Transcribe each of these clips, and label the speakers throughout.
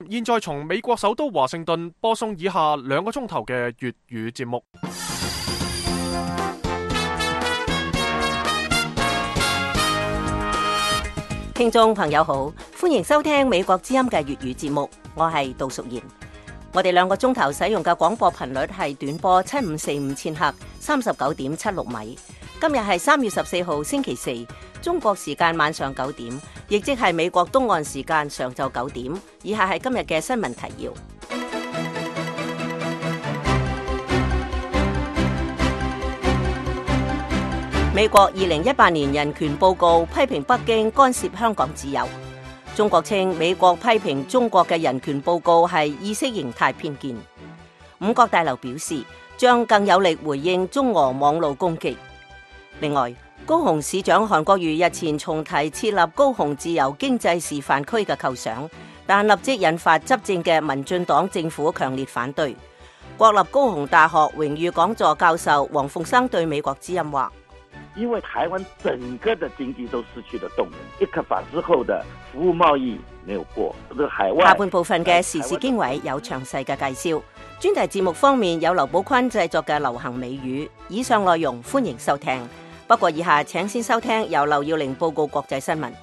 Speaker 1: 現在從美國首都華盛頓播送以下2個鐘頭嘅粵語節目。
Speaker 2: 聽眾朋友好，歡迎收聽美國之音嘅粵語節目，我係杜淑賢。我哋2個鐘頭使用嘅廣播頻率係短波7545千赫39.76米。今日係3月14號星期四，中國時間晚上9點，亦即係美國東岸時間上晝9點。以下係今日嘅新聞提要。美國2018年人權報告批評北京干涉香港自由。中國稱美國批評中國嘅人權報告係意識形態偏見。五角大樓表示將更有力回應中俄網絡攻擊。另外，高雄市長韓國瑜日前重提設立高雄自由經濟示範區嘅構想，但立即引發執政嘅民進黨政府強烈反對。國立高雄大學榮譽講座教授黃鳳生對美國之音話：
Speaker 3: 因為台灣整個的經濟都失去了動能，一刻法之後的服務貿易沒有過，海外。
Speaker 2: 下半部分嘅時事經緯有詳細嘅介紹。專題節目方面有劉寶坤製作嘅流行美語。以上內容歡迎收聽。不過以下請先收聽由劉耀玲報告國際新聞。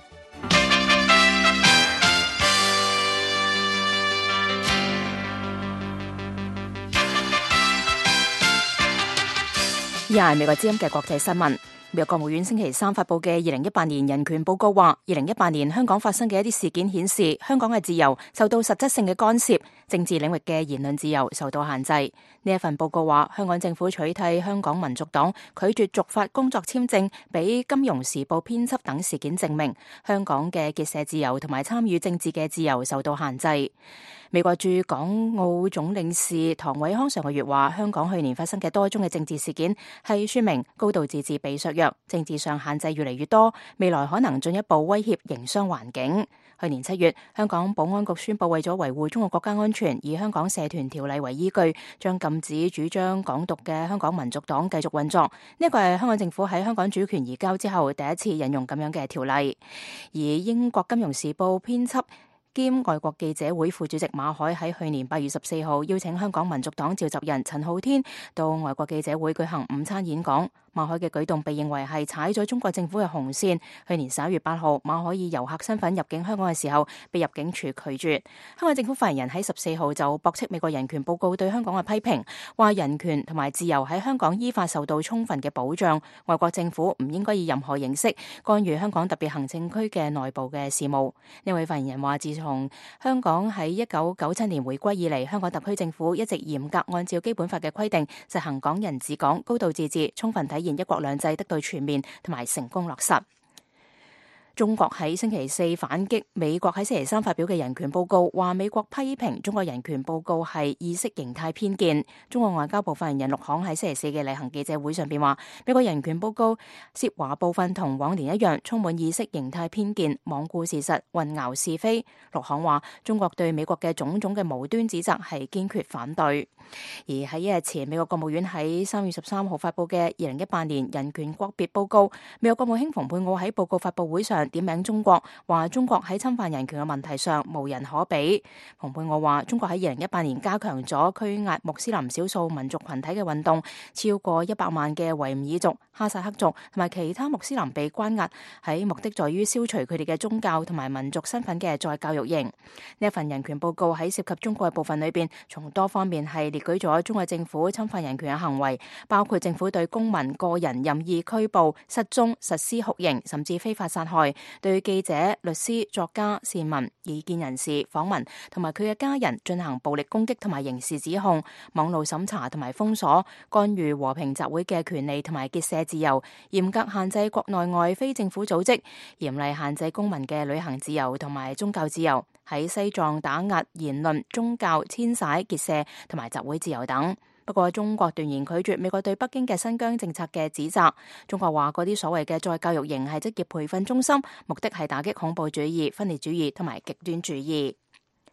Speaker 4: 以下係美國之音嘅國際新聞。美國國務院星期三發佈嘅2018年人權報告話，2018年香港發生嘅一啲事件顯示，香港嘅自由受到實質性嘅干涉，政治領域嘅言論自由受到限制。呢一份報告話，香港政府取締香港民族黨，拒絕續發工作簽證俾金融時報編輯等事件證明，香港嘅結社自由同埋參與政治嘅自由受到限制。美國駐港澳總領事唐偉康上個月話，香港去年發生嘅多宗嘅政治事件係說明高度自治被削弱，政治上限制越嚟越多，未來可能進一步威脅營商環境。去年7月，香港保安局宣布為咗維護中國國家安全，以香港社團條例為依據，將禁止主張港獨嘅香港民族黨繼續運作。呢個係香港政府喺香港主權移交之後第一次引用咁樣嘅條例。而英國金融時報編輯兼外國記者會副主席馬凱喺去年8月14號邀請香港民族黨召集人陳浩天到外國記者會舉行午餐演講。馬凱嘅舉動被認為係踩咗中國政府嘅紅線。去年11月8號，馬凱以遊客身份入境香港嘅時候，被入境處拒絕。香港政府發言人喺14號就駁斥美國人權報告對香港嘅批評，話人權同埋自由喺香港依法受到充分嘅保障，外國政府唔應該以任何形式干預香港特別行政區嘅內部嘅事務。呢位發言人話，自從香港喺1997年回歸以嚟，香港特區政府一直嚴格按照基本法嘅規定實行港人治港、高度自治，充分體現一國兩制得到全面同埋成功落實。中國喺星期四反擊美國喺星期三發表嘅人權報告，話美國批評中國人權報告係意識形態偏見。中國外交部發言人陸慷喺星期四嘅例行記者會上邊話，美國人權報告涉華部分同往年一樣，充滿意識形態偏見，罔顧事實，混淆是非。陸慷話，中國對美國嘅種種嘅無端指責係堅決反對。而喺一日前，美國國務院喺3月13號發佈嘅2018年人權國別報告，美國國務卿蓬佩奧喺報告發佈會上點名中國，話中國喺侵犯人權嘅問題上無人可比。蓬佩奧話，中國喺2018年加強咗拘押穆斯林少數民族群體嘅運動，超過100萬嘅維吾爾族、哈薩克族同埋其他穆斯林被關押，喺目的在於消除佢哋嘅宗教同埋民族身份嘅再教育營。呢一份人權報告喺涉及中國嘅部分裏邊，從多方面係列舉咗中國政府侵犯人權嘅行為，包括政府對公民個人任意拘捕、失蹤、實施酷刑，甚至非法殺害，對記者、律師、作家、善民、異見人士、訪民同埋佢嘅家人進行暴力攻擊同埋刑事指控，網路審查同埋封鎖，干預和平集會嘅權利同埋結社自由，嚴格限制國內外非政府組織，嚴厲限制公民嘅旅行自由同埋宗教自由，喺西藏打壓言論、宗教、遷徙、結社同埋集會自由等。不過中國斷然拒絕美國對北京嘅新疆政策嘅指責。中國話嗰啲所謂嘅再教育營係職業培訓中心，目的係打擊恐怖主義、分裂主義同埋極端主義。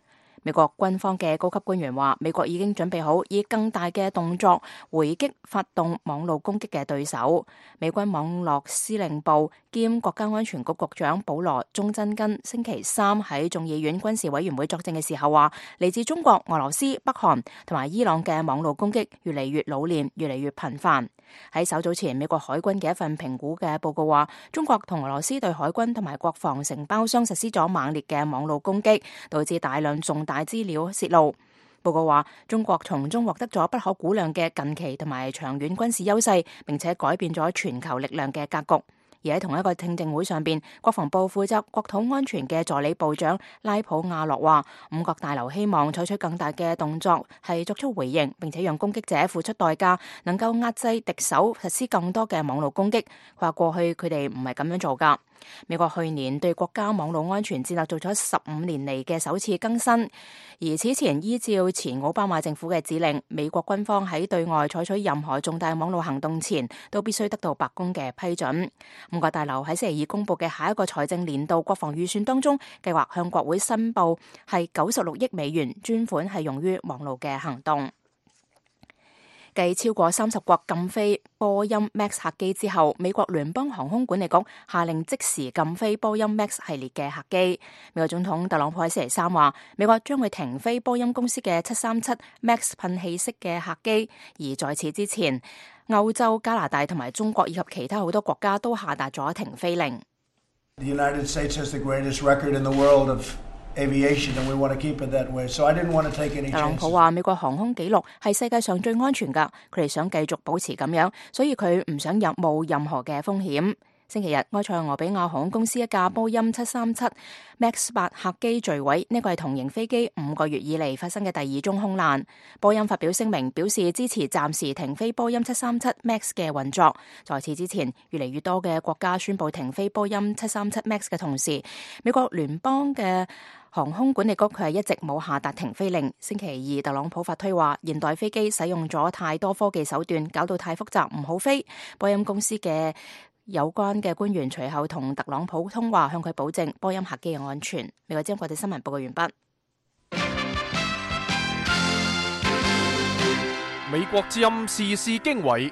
Speaker 4: 美國軍方嘅高級官員話，美國已經準備好以更大嘅動作回擊發動網絡攻擊嘅對手。美軍網絡司令部兼國家安全局局長保羅鍾真根星期三喺眾議院軍事委員會作證嘅時候話，嚟自中國、俄羅斯、北韓同埋伊朗嘅網絡攻擊越嚟越老練，越嚟越頻繁。喺稍早前，美國海軍嘅一份評估嘅報告話，中國同俄羅斯對海軍同埋國防承包商實施咗猛烈嘅網絡攻擊，導致大量重大資料洩露。報告話，中國從中獲得咗不可估量嘅近期同埋長遠軍事優勢，並且改變咗全球力量嘅格局。而喺同一個聽證會上邊，國防部負責國土安全嘅助理部長拉普亞諾話，五角大樓希望採取更大嘅動作，係作出回應，並且讓攻擊者付出代價，能夠壓制敵手實施更多嘅網絡攻擊。佢話過去佢哋唔係咁樣做㗎。美國去年對國家網絡安全戰略做咗15年嚟嘅首次更新，而此前依照前奧巴馬政府嘅指令，美國軍方喺對外採取任何重大網絡行動前，都必須得到白宮嘅批准。五角大樓喺星期二公布嘅下一個財政年度國防預算當中，計劃向國會申報係96億美元，專款係用於網絡嘅行動。繼超過30國禁飛波音 Max 客機之後，美國聯邦航空管理局下令即時禁飛波音 Max 系列嘅客機。美國總統特朗普喺星期三話，美國將會停飛波音公司嘅737 Max 噴氣式嘅客機，而在此之前，歐洲、加拿大同埋中國以及其他好多國家都下達咗停飛令。
Speaker 5: The United States has the greatest record in the world of aviation, and we want to keep it that way. So I didn't want to take any chances. 特朗普話：美國航空記錄係世界上最安全㗎，佢哋想繼續保持咁樣，所以佢唔想冒任何嘅風險。星期日，埃塞俄比亞航空公司一架波音737 MAX 8客機墜毀，呢個係同型飛機5個月以嚟發生嘅第2宗空難。波音發表聲明，表示支持暫時停飛波音737 MAX 嘅運作。在此之前，越嚟越多嘅國家宣布停飛波音737 MAX 嘅同時，美國聯邦嘅航空管理局佢係一直冇下達停飛令。星期二，特朗普發推話，現代飛機使用咗太多科技手段，搞到太複雜，唔好飛。波音公司嘅有關嘅官員隨後同特朗普通話，向佢保證波音客機嘅安全。美國之音國際新聞報告完畢。
Speaker 1: 美國之音時事經緯，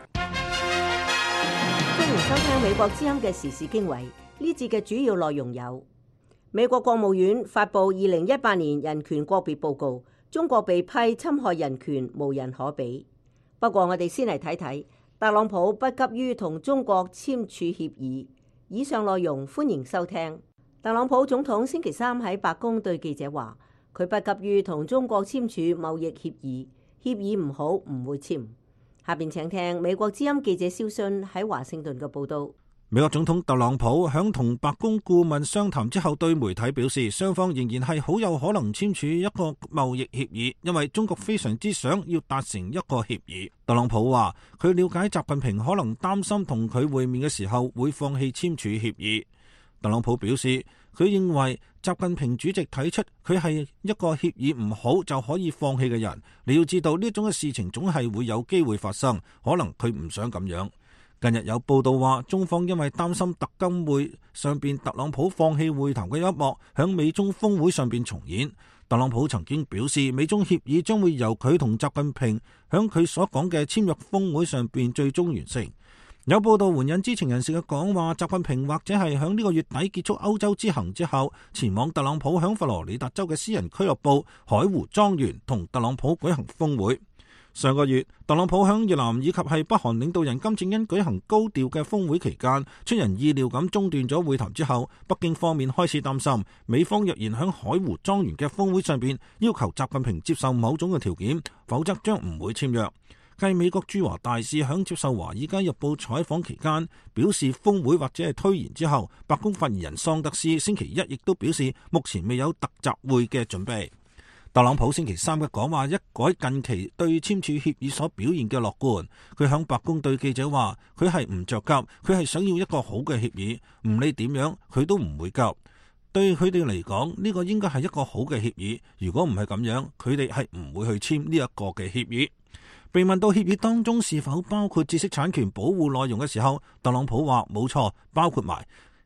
Speaker 2: 歡迎收聽美國之音嘅時事經緯。呢節嘅主要內容有：美國國務院發布2018年人權國別報告，中國被批侵害人權無人可比。不過我哋先嚟睇睇特朗普不急於同中國簽署協議。以上內容歡迎收聽。特朗普總統星期三喺白宮對記者話，佢不急於同中國簽署貿易協議，協議唔好唔會簽。下邊請聽美國之音記者蕭信喺華盛頓嘅報道。
Speaker 6: 美國總統特朗普響同白宮顧問商談之後，對媒體表示，雙方仍然係好有可能簽署一個貿易協議，因為中國非常之想要達成一個協議。特朗普話，佢了解習近平可能擔心同佢會面嘅時候會放棄簽署協議。特朗普表示，佢認為習近平主席睇出佢係一個協議唔好就可以放棄嘅人。你要知道呢種嘅事情總係會有機會發生，可能佢唔想咁樣。近日有報道話，中方因為擔心特金會上邊特朗普放棄會談嘅一幕響美中峰會上邊重演。特朗普曾經表示，美中協議將會由佢同習近平響佢所講嘅簽約峰會上邊最終完成。有報道援引知情人士嘅講話，習近平或者係響呢個月底結束歐洲之行之後，前往特朗普響佛羅里達州嘅私人俱樂部海湖莊園同特朗普舉行峰會。上個月，特朗普響越南以及係北韓領導人金正恩舉行高調嘅峰會期間，出人意料咁中斷咗會談之後，北京方面開始擔心，美方若然響海湖莊園嘅峰會上邊要求習近平接受某種嘅條件，否則將唔會簽約。繼美國駐華大使響接受《華爾街日報》採訪期間表示峰會或者係推延之後，白宮發言人桑德斯星期一亦都表示目前未有特集會嘅準備。特朗普星期三嘅講話一改近期對簽署協議所表現嘅樂觀，佢響白宮對記者話，佢係唔着急，佢係想要一個好嘅協議，唔理點樣佢都唔會急。對佢哋嚟講，呢個應該係一個好嘅協議，如果唔係咁樣，佢哋係唔會去簽呢一個嘅協議。被問到協議當中是否包括知識產權保護內容嘅時候，特朗普話冇錯，包括埋。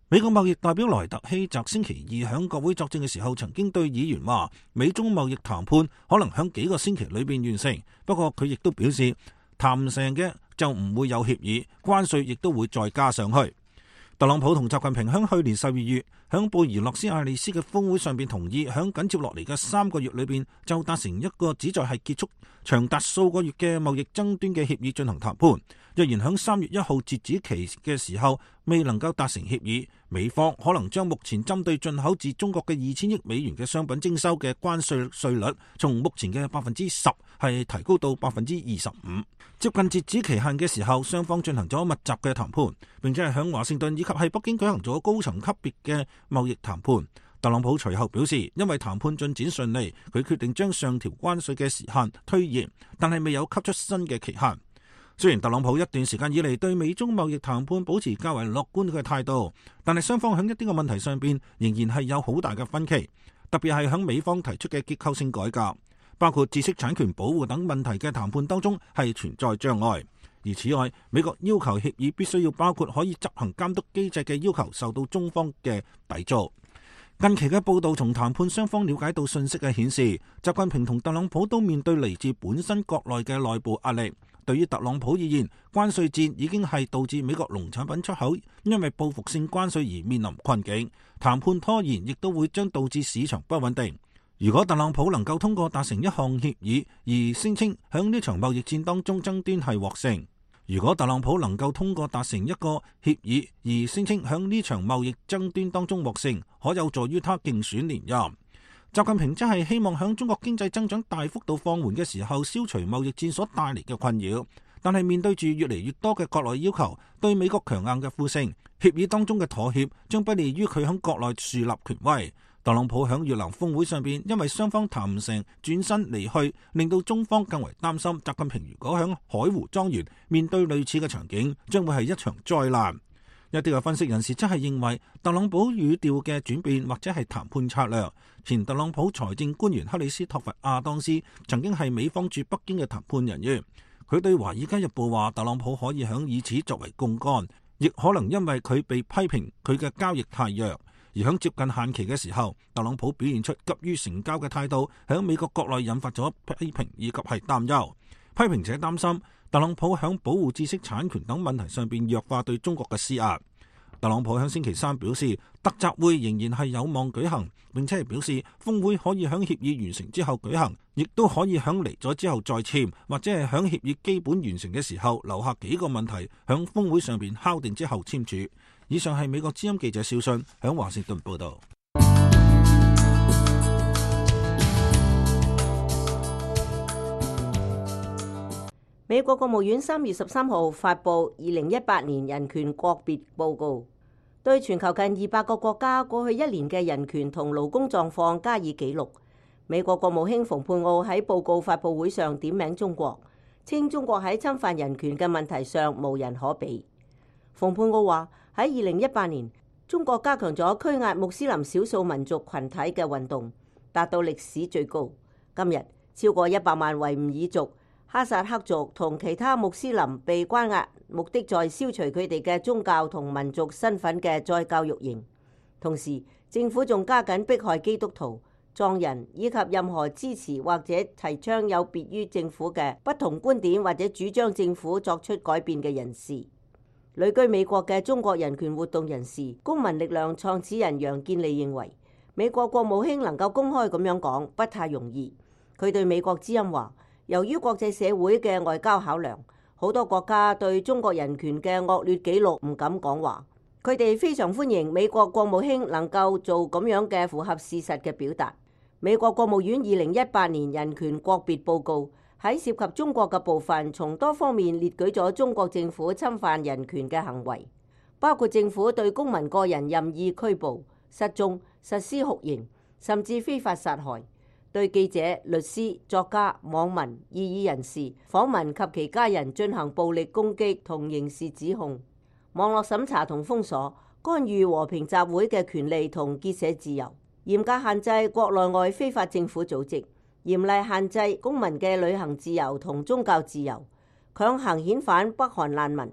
Speaker 6: 美國貿易代表萊特希澤星期二響國會作證嘅時候，曾經對議員話，美中貿易談判可能響幾個星期裏邊完成。不過佢亦都表示，談成嘅就唔會有協議，關稅亦都會再加上去。特朗普同習近平響去年12月響布宜諾斯艾利斯嘅峰會上邊同意，響緊接落嚟嘅3個月裏邊就達成一個旨在係結束長達數個月嘅貿易爭端嘅協議進行談判。若然響3月1號截止期嘅時候未能夠達成協議，美方可能將目前針對進口自中國嘅2000億美元嘅商品徵收嘅關稅率，從目前嘅10%係提高到25%。接近截止期限嘅時候，雙方進行咗密集嘅談判，並且係響華盛頓以及係北京舉行咗高層級別嘅貿易談判。特朗普隨後表示，因為談判進展順利，佢決定將上調關稅嘅時限推延，但係未有給出新嘅期限。雖然特朗普一段時間以嚟對美中貿易談判保持較為樂觀嘅態度，但係雙方喺一啲嘅問題上邊仍然係有好大嘅分歧，特別係響美方提出嘅結構性改革，包括知識產權保護等問題嘅談判當中係存在障礙。而此外，美國要求協議必須要包括可以執行監督機制嘅要求，受到中方嘅抵觸。近期嘅報道從談判雙方了解到信息嘅顯示，習近平同特朗普都面對嚟自本身國內嘅內部壓力。對於特朗普而言，關稅戰已經係導致美國農產品出口因為報復性關稅而面臨困境，談判拖延亦都會將導致市場不穩定。如果特朗普能夠通過達成一項協議，而聲稱響呢場貿易戰當中爭端係獲勝；如果特朗普能夠通過達成一個協議，而聲稱響呢場貿易爭端當中獲勝，可有助於他競選連任。習近平真係希望響中國經濟增長大幅度放緩嘅時候消除貿易戰所帶嚟嘅困擾，但係面對住越嚟越多嘅國內要求，對美國強硬嘅呼聲，協議當中嘅妥協將不利於佢響國內樹立權威。特朗普響越南峰會上邊，因為雙方談唔成轉身離去，令到中方更為擔心習近平如果響海湖莊園面對類似嘅場景，將會係一場災難。一啲嘅分析人士真係認為，特朗普語調嘅轉變或者係談判策略。前特朗普財政官員克里斯托弗亞當斯曾經係美方駐北京嘅談判人員，佢對《華爾街日報》話，特朗普可以響以此作為槓桿，亦可能因為佢被批評佢嘅交易太弱，而響接近限期嘅時候，特朗普表現出急於成交嘅態度，響美國國內引發咗批評以及係擔憂。批評者擔心特朗普響保護知識產權等問題上邊弱化對中國嘅施壓。特朗普響星期3表示，特集會仍然係有望舉行，並且係表示峰會可以響協議完成之後舉行，亦都可以響嚟咗之後再簽，或者係響協議基本完成嘅時候留下幾個問題響峰會上邊敲定之後簽署。以上係美國之音記者邵信響華盛頓報道。
Speaker 2: 美國國務院3月13號發布2018年人權國別報告，對全球近200個國家過去1年嘅人權同勞工狀況加以記錄。美國國務卿蓬佩奧喺報告發佈會上點名中國，稱中國喺侵犯人權嘅問題上無人可比。蓬佩奧話喺2018年，中國加強咗拘押穆斯林少數民族群體嘅運動，達到歷史最高。今日超過100萬維吾爾族、哈薩克族同其他穆斯林被關押，目的在消除佢哋嘅宗教同民族身份嘅再教育營。同時，政府仲加緊迫害基督徒、藏人以及任何支持或者提倡有別於政府嘅不同觀點或者主張政府作出改變嘅人士。旅居美國嘅中國人權活動人士、公民力量創始人楊建利認為，美國國務卿能夠公開咁樣講不太容易。佢對美國之音話，由於國際社會嘅外交考量，好多國家對中國人權嘅惡劣記錄唔敢講話。佢哋非常歡迎美國國務卿能夠做咁樣嘅符合事實嘅表達。美國國務院2018年人權國別報告喺涉及中國嘅部分，從多方面列舉咗中國政府侵犯人權嘅行為，包括政府對公民個人任意拘捕、失蹤、實施酷刑，甚至非法殺害。對記者、律師、作家、網民、異議人士、訪民及其家人進行暴力攻擊同刑事指控，網絡審查同封鎖，干預和平集會嘅權利同結社自由，嚴格限制國內外非法政府組織，嚴厲限制公民嘅旅行自由同宗教自由，強行遣返北韓難民，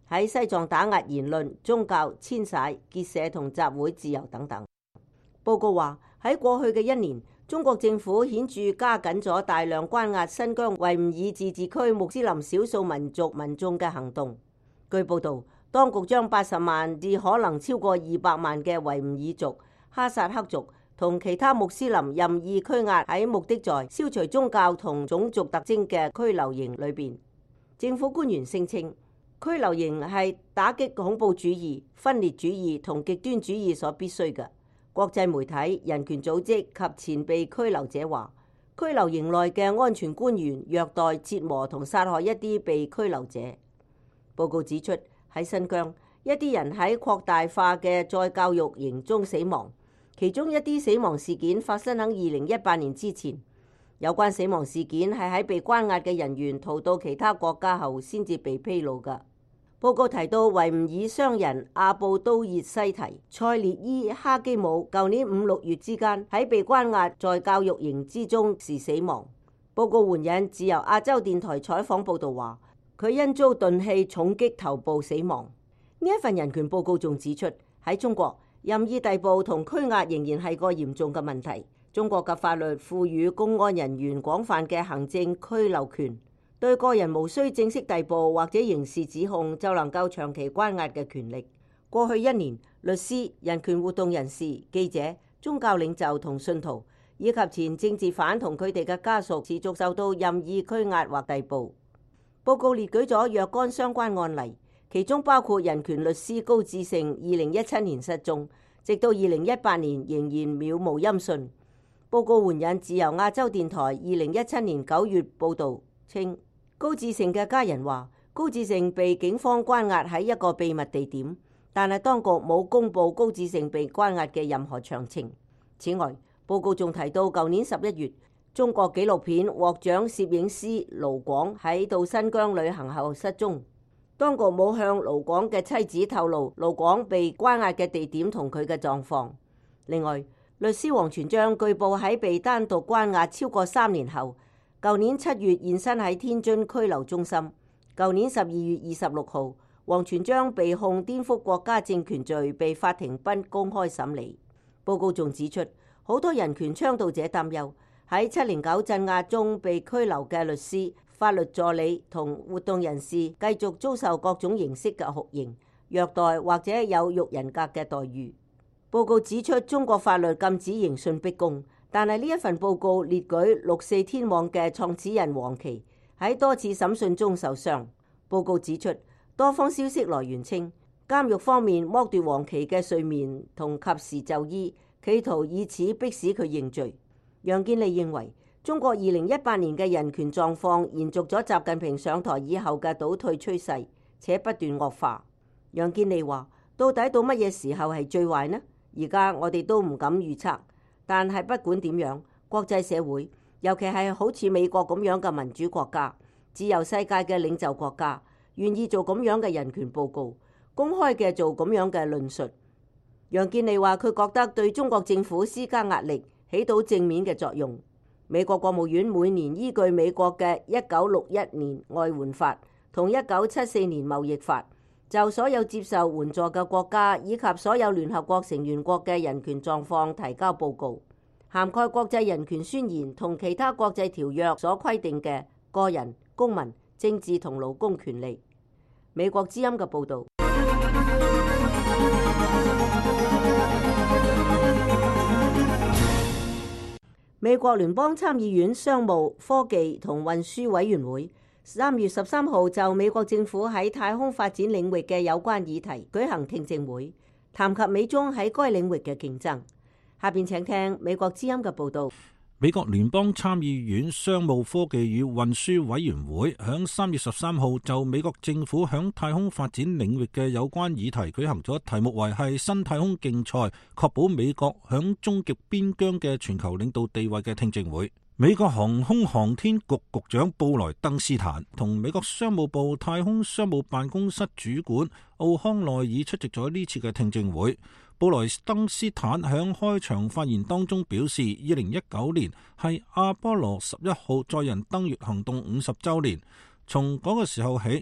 Speaker 2: 喺西藏打壓言論、宗教、遷徙、結社同集會自由等等。報告話喺過去嘅一年，中國政府顯著加緊咗大量關押新疆維吾爾自治區穆斯林少數民族民眾嘅行動。據報導，當局將80萬至可能超過200萬嘅維吾爾族、哈薩克族同其他穆斯林任意拘押喺目的在消除宗教同種族特徵嘅拘留營裏邊。政府官員聲稱，拘留營係打擊恐怖主義、分裂主義同極端主義所必須嘅。國際媒體、人權組織及前被拘留者話，拘留營內嘅安全官員虐待、折磨同殺害一啲被拘留者。報告指出，喺新疆，一啲人喺擴大化嘅再教育營中死亡，其中一啲死亡事件發生喺2018年之前。有關死亡事件係喺被關押嘅人員逃到其他國家後先至被披露㗎。報告提到維吾爾商人阿布都熱西提、塞列伊哈基姆舊年5、6月之間喺被關押在教育營之中時死亡。報告援引自由亞洲電台採訪報導話，佢因遭鈍器重擊頭部死亡。呢一份人權報告仲指出，喺中國任意逮捕同拘押仍然係個嚴重嘅問題。中國嘅法律賦予公安人員廣泛嘅行政拘留權，對個人無需正式逮捕或者刑事指控就能夠長期關押嘅權力。過去一年，律師、人權活動人士、記者、宗教領袖同信徒，以及前政治犯同佢哋嘅家屬持續受到任意拘押或逮捕。報告列舉咗若干相關案例，其中包括人權律師高志勝2017年失蹤，直到2018年仍然渺無音訊。報告援引自由亞洲電台2017年9月報導稱，高志勝嘅家人話，高志勝被警方關押喺一個秘密地點，但係當局冇公佈高志勝被關押嘅任何詳情。此外，報告仲提到舊年11月，中國紀錄片獲獎攝影師盧廣喺到新疆旅行後失蹤，當局冇向盧廣嘅妻子透露盧廣被關押嘅地點同佢嘅狀況。另外，律師王全璋據報喺被單獨關押超過3年後，舊年7月現身喺天津拘留中心。舊年12月26號，王全璋被控顛覆國家政權罪，被法庭不公開審理。報告仲指出，好多人權倡導者擔憂喺709鎮壓中被拘留嘅律師、法律助理同活動人士繼續遭受各種形式嘅酷刑、虐待或者有辱人格嘅待遇。報告指出，中國法律禁止刑訊逼供，但係呢一份報告列舉6四天網嘅創始人黃琦喺多次審訊中受傷。報告指出，多方消息來源稱，監獄方面剝奪黃琦嘅睡眠同及時就醫，企圖以此迫使佢認罪。楊建利認為，中國2018年嘅人權狀況延續咗習近平上台以後嘅倒退趨勢，且不斷惡化。楊建利話，到底到乜嘢時候係最壞呢？而家我哋都唔敢預測，但係不管點樣，國際社會，尤其係好似美國咁樣嘅民主國家、自由世界嘅領袖國家，願意做咁樣嘅人權報告，公開嘅做咁樣嘅論述。楊建利話，佢覺得對中國政府施加壓力起到正面嘅作用。美國國務院每年依據美國嘅1961年外援法同1974年貿易法，就所有接受援助嘅國家以及所有聯合國成員國嘅人權狀況提交報告，涵蓋國際人權宣言同其他國際條約所規定嘅個人、公民、政治同勞工權利。美國之音嘅報導。美國聯邦參議院商務、科技同運輸委員會3月13號就美國政府喺太空發展領域嘅有關議題舉行聽證會，談及美中喺該領域嘅競爭。下邊請聽美國之音嘅報導。
Speaker 6: 美國聯邦參議院商務、科技與運輸委員會響3月13號就美國政府響太空發展領域嘅有關議題舉行咗題目為係新太空競賽，確保美國響終極邊疆嘅全球領導地位嘅聽證會。美國航空航天局局長布萊登斯坦同美國商務部太空商務辦公室主管奧康內爾出席咗呢次嘅聽證會。布萊登斯坦響開場發言當中表示，2019年係阿波羅11號載人登月行動50週年。從嗰個時候起，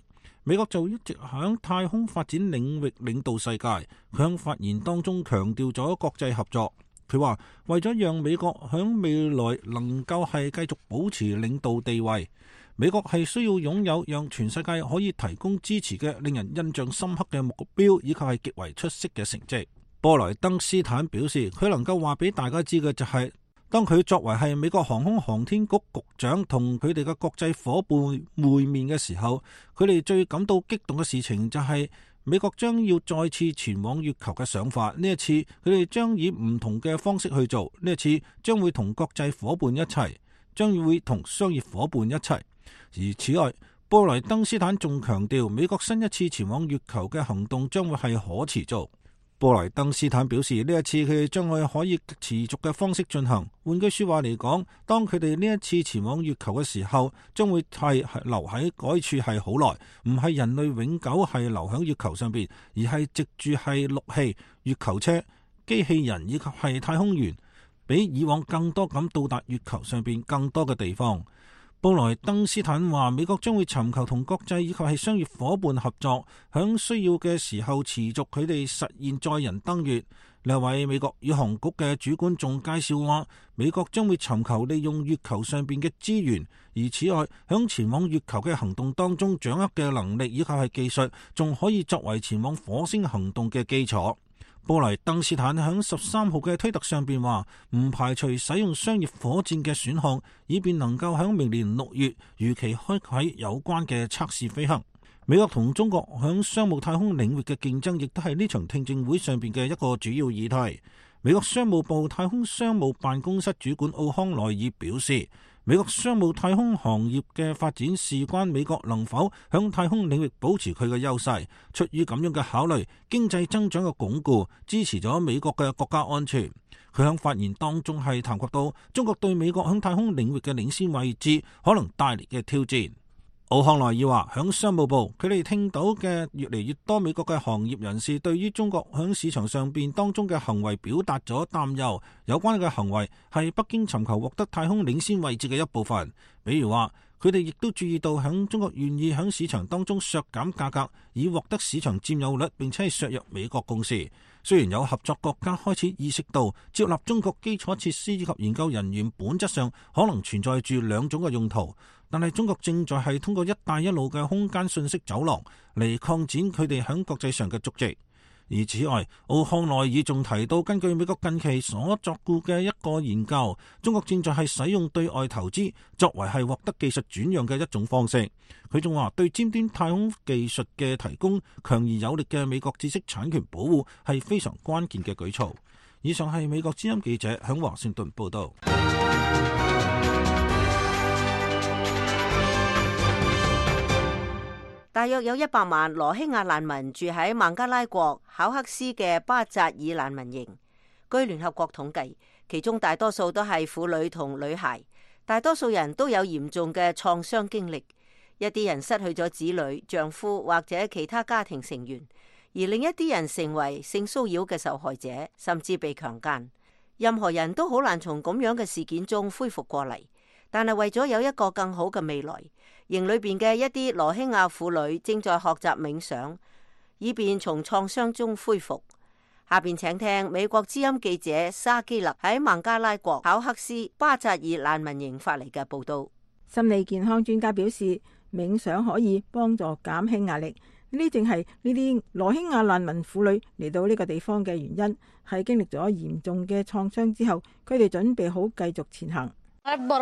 Speaker 6: 美國就一直響太空發展領域領導世界。佢響發言當中強調咗國際合作。佢話為咗讓美國響未來能夠係繼續保持領導地位，美國係需要擁有讓全世界可以提供支持嘅令人印象深刻嘅目標，以及係極為出色嘅成績。布萊登斯坦表示，佢能夠話俾大家知嘅就係，當佢作為係美國航空航天局局長同佢哋嘅國際夥伴會面嘅時候，佢哋最感到激動嘅事情就係美國將要再次前往月球嘅想法。呢一次佢哋將以唔同嘅方式去做，呢一次將會同國際夥伴一齊，將會同商業夥伴一齊。而此外，布萊登斯坦仲強調，美國新一次前往月球嘅行動將會係可持續。布萊登斯坦表示，呢一次佢哋將會可以持續嘅方式進行。換句說話嚟講，當佢哋呢一次前往月球嘅時候，將會係留喺該處係好耐，唔係人類永久係留喺月球上邊，而係藉住係陸器、月球車、機器人以及係太空員，比以往更多咁到達月球上邊更多嘅地方。布萊登斯坦話，美國將會尋求同國際以及係商業夥伴合作，響需要嘅時候持續佢哋實現載人登月。另一位美國宇航局嘅主管仲介紹話，美國將會尋求利用月球上邊嘅資源，而此外響前往月球嘅行動當中掌握嘅能力以及係技術，仲可以作為前往火星行動嘅基礎。布萊登斯坦喺13號嘅推特上邊話，唔排除使用商業火箭嘅選項，以便能夠喺明年6月如期開啟有關嘅測試飛行。美國同中國喺商務太空領域嘅競爭，亦都係呢場聽證會上邊嘅一個主要議題。美國商務部太空商務辦公室主管奧康奈爾表示，美國商務太空行業嘅發展事關美國能否響太空領域保持佢嘅優勢。出於咁樣嘅考慮，經濟增長嘅鞏固支持咗美國嘅國家安全。佢響發言當中係談及到中國對美國響太空領域嘅領先位置可能帶嚟嘅挑戰。奧康奈爾話，響商務部佢哋聽到嘅越嚟越多美國嘅行業人士對於中國響市場上邊當中嘅行為表達咗擔憂，有關嘅行為係北京尋求獲得太空領先位置嘅一部分。比如話，佢哋亦都注意到響中國願意響市場當中削減價格，以獲得市場佔有率，並且係削弱美國公司。雖然有合作國家開始意識到接納中國基礎設施以及研究人員本質上可能存在住兩種嘅用途，但係中國正在係通過一帶一路嘅空間信息走廊嚟擴展佢哋喺國際上嘅足跡。而此外，奧康奈爾仲提到，根據美國近期所作顧嘅一個研究，中國正在係使用對外投資作為係獲得技術轉讓嘅一種方式。佢仲話，對尖端太空技術嘅提供強而有力嘅美國知識產權保護係非常關鍵嘅舉措。以上係美國之音記者響華盛頓報道。
Speaker 2: 大約有100萬羅興亞難民住喺孟加拉國考克斯嘅巴扎爾難民營。據聯合國統計，其中大多數都係婦女同女孩，大多數人都有嚴重嘅創傷經歷。一啲人失去咗子女、丈夫或者其他家庭成員，而另一啲人成為性騷擾嘅受害者，甚至被強姦。任何人都好難從咁樣嘅事件中恢復過嚟，但係為咗有一個更好嘅未來，營裏邊嘅一啲羅興亞婦女正在學習冥想，以便從創傷中恢復。下邊請聽美國之音記者沙基勒喺孟加拉國考克斯巴扎爾難民營發嚟嘅報道。
Speaker 7: 心理健康專家表示，冥想可以幫助減輕壓力。呢正係呢啲羅興亞難民婦女嚟到呢個地方嘅原因，係經歷咗嚴重嘅創傷之後，佢哋準備好繼續前行。羅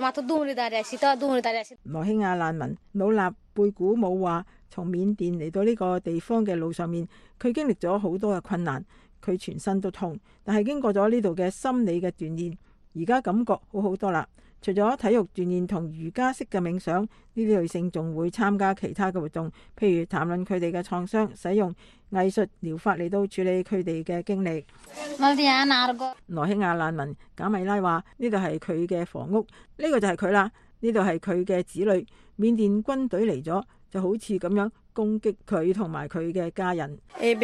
Speaker 7: 興亞難民努納貝古姆話，從緬甸嚟到呢個地方嘅路上面，佢經歷咗好多嘅困難，佢全身都痛，但係經過咗呢度嘅心理嘅鍛煉，而家感覺好好多啦。除咗體育鍛煉同瑜伽式嘅冥想，呢啲女性仲會參加其他嘅活動，譬如談論佢哋嘅創傷，使用藝術療法嚟到處理佢哋嘅經歷。羅興亞難民賈米拉話：呢度係佢嘅房屋，呢個就係佢啦，呢度係佢嘅子女。緬甸軍隊嚟咗，就好似咁樣攻擊佢同埋佢嘅家人。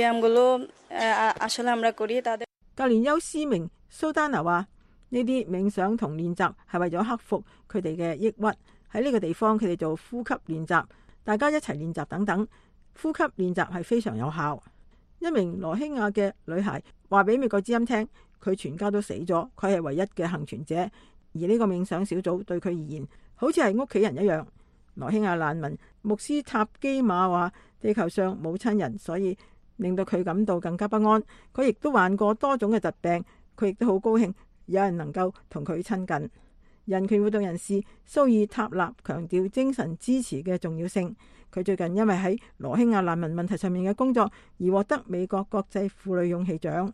Speaker 7: 教練邱思明蘇丹娜話：呢啲冥想同練習係為咗克服佢哋嘅抑鬱。喺呢個地方，佢哋做呼吸練習，大家一齊練習等等。 呼吸練習係非常有效。一名羅興亞嘅女孩話俾美國之音聽，佢全家都死咗，佢係唯一嘅幸存者，而呢個冥想小組對佢而言好似係屋企人一樣。羅興亞難民穆斯塔基馬話，地球上冇親人，所以令到佢感到更加不安。佢亦都患過多種嘅疾病，佢亦都好高興有人能夠同佢親近。人權活動人士蘇爾塔納強調精神支持嘅重要性。佢最近因為喺羅興亞難民問題上面嘅工作而獲得美國國際婦女勇氣獎。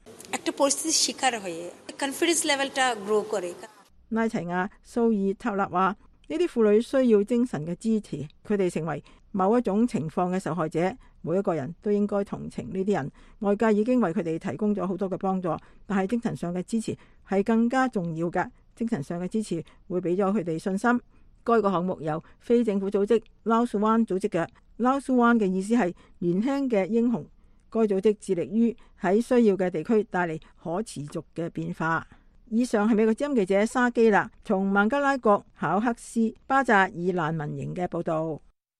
Speaker 7: 拉齊亞蘇爾塔納話：呢啲婦女需要精神嘅支持，佢哋成為某一種情況嘅受害者，每一個人都應該同情呢啲人。外界已經為佢哋提供咗好多嘅幫助，但係精神上嘅支持係更加重要嘅。精神上嘅支持會俾咗佢哋信心。該個項目由非政府組織撈素灣組織嘅，撈素灣嘅意思係年輕嘅英雄。該組織致力於喺需要嘅地區帶嚟可持續嘅變化。以上係美國之音記者沙基納從孟加拉國考克斯巴扎爾難民營嘅報道。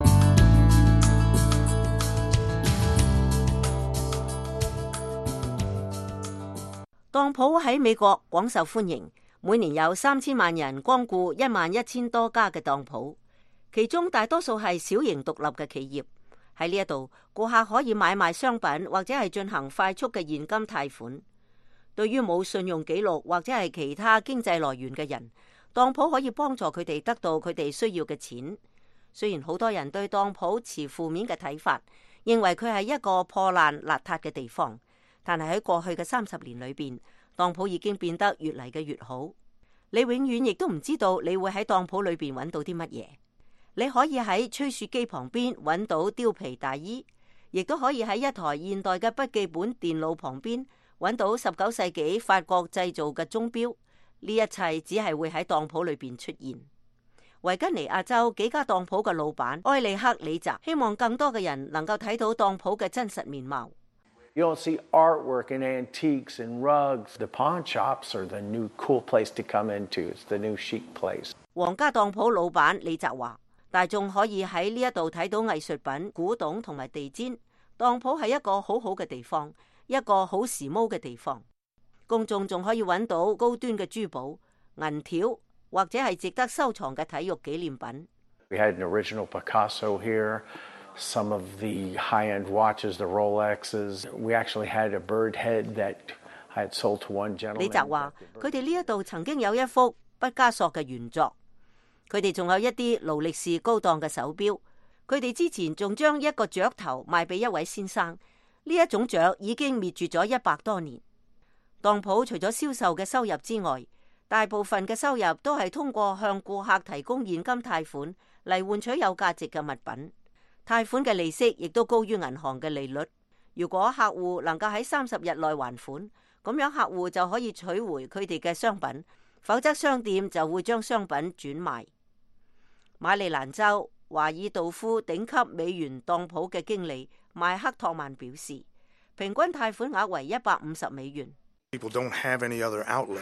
Speaker 2: 當鋪喺美國廣受歡迎。每年有3000萬人光顧11000多家嘅當鋪，其中大多數係小型獨立嘅企業。喺呢一度，顧客可以買賣商品或者係進行快速嘅現金貸款。對於冇信用記錄或者係其他經濟來源嘅人，當鋪可以幫助佢哋得到佢哋需要嘅錢。雖然好多人對當鋪持負面嘅睇法，認為佢係一個破爛邋遢嘅地方，但係喺過去嘅30年裏邊，當鋪已經變得越嚟嘅越好。你永遠亦都唔知道你會喺當鋪裏邊揾到啲乜嘢。你可以喺吹雪機旁邊揾到貂皮大衣，亦都可以喺一台現代嘅筆記本電腦旁邊揾到19世紀法國製造嘅鐘錶。呢一切只係會喺當鋪裏邊出現。維吉尼亞州幾家當鋪嘅老闆埃利克里澤希望更多嘅人能夠睇到當鋪嘅真實面貌。
Speaker 8: You don't see artwork and antiques and rugs. The pawn shops are the new cool place to come into. It's the new chic place.
Speaker 2: 皇家當鋪老闆李澤話：大眾可以喺呢一度睇到藝術品、古董同埋地氈。當鋪係一個好好嘅地方，一個好時髦嘅地方。公眾仲可以揾到高端嘅珠寶、銀條或者係值得收藏嘅體育紀念品。
Speaker 8: We had an original Picasso here. Some of the high-end watches, the Rolexes. We actually had a bird head that I had sold to one gentleman.
Speaker 2: 李澤話：佢哋呢一度曾經有一幅畢加索嘅原作，佢哋仲有一啲勞力士高檔嘅手錶。佢哋之前仲將一個雀頭賣俾一位先生，呢一種雀已經滅絕咗100多年。當鋪除咗銷售嘅收入之外，大部分嘅收入都係通過向顧客提供現金貸款嚟換取有價值嘅物品。貸款嘅利息亦都高於銀行嘅利率。如果客戶能夠喺30日內還款，咁樣客戶就可以取回佢哋嘅商品，否則商店就會將商品轉賣。馬里蘭州華爾道夫頂級美元當鋪嘅經理邁克托曼表示，平均貸款額為150美元。
Speaker 9: People don't have any other outlet,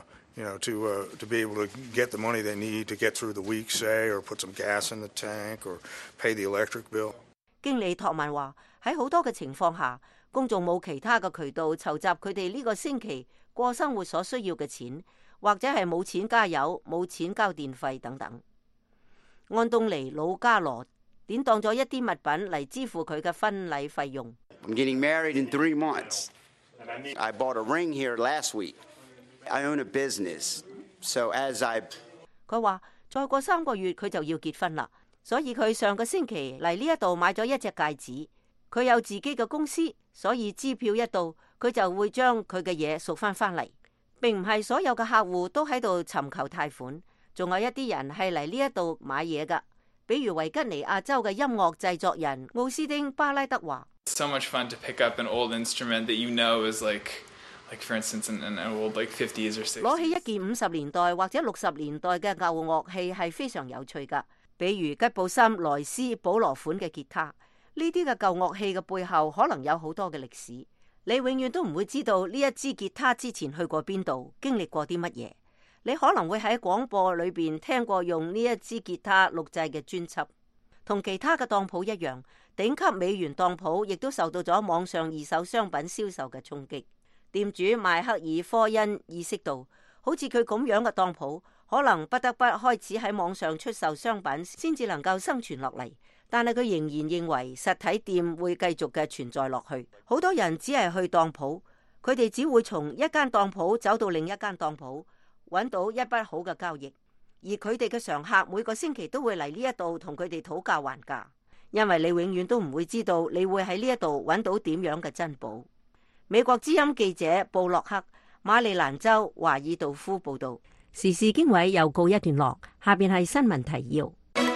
Speaker 9: to be able to get the money they need to get through the week, say, or put some gas in the tank, or pay the electric bill.
Speaker 2: 經理托曼話：喺好多嘅情況下，公眾冇其他嘅渠道籌集佢哋呢個星期過生活所需要嘅錢，或者係冇錢加油、冇錢交電費等等。安東尼魯加羅典當咗一啲物品嚟支付佢嘅婚禮費用。
Speaker 10: I'm getting married in 3 months. I bought a ring here last week. I own a business, so as I
Speaker 2: 佢話再過3個月佢就要結婚啦，所以佢上個星期嚟呢一度買咗一隻戒指。佢有自己嘅公司，所以支票一到，佢就會將佢嘅嘢贖翻嚟。並唔係所有嘅客戶都喺度尋求貸款，仲有一啲人係嚟呢一度買嘢噶。比如維吉尼亞州嘅音樂製作人奧斯丁巴拉德話
Speaker 11: ：So much fun to pick up an old instrument that you know is like for instance an old like 50s or 60s。
Speaker 2: 攞起一件50年代或者60年代嘅舊樂器係非常有趣噶。比如吉布森萊斯保羅款嘅吉他，呢啲嘅舊樂器嘅背後可能有好多嘅歷史。你永遠都唔會知道呢一支吉他之前去過邊度，經歷過啲乜嘢。你可能會喺廣播裏邊聽過用呢一支吉他錄製嘅專輯。 同其他嘅當鋪一樣，頂級美元當鋪亦都受到咗網上二手商品銷售嘅衝擊。店主邁克爾科恩意識到，好似佢咁樣嘅當鋪，可能不得不開始喺網上出售商品，先至能夠生存落嚟。但係佢仍然認為實體店會繼續嘅存在落去。好多人只係去當鋪，佢哋只會從一間當鋪走到另一間當鋪，揾到一筆好嘅交易。而佢哋嘅常客每個星期都會嚟呢一度同佢哋討價還價，因為你永遠都唔會知道你會喺呢一度揾到點樣嘅珍寶。美國之音記者布洛克，馬里蘭州華爾道夫報道。時事經緯又告一段落，下邊係新聞提要。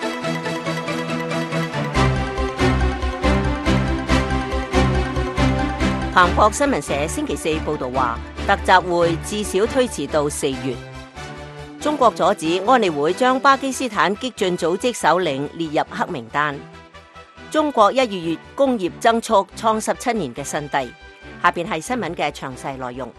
Speaker 2: 彭博新聞社星期四報道話，特集會至少推遲到4月。中國阻止安理會將巴基斯坦激進組織首領列入黑名單。中國1月工業增速創17年嘅新低。下邊係新聞嘅詳細內容。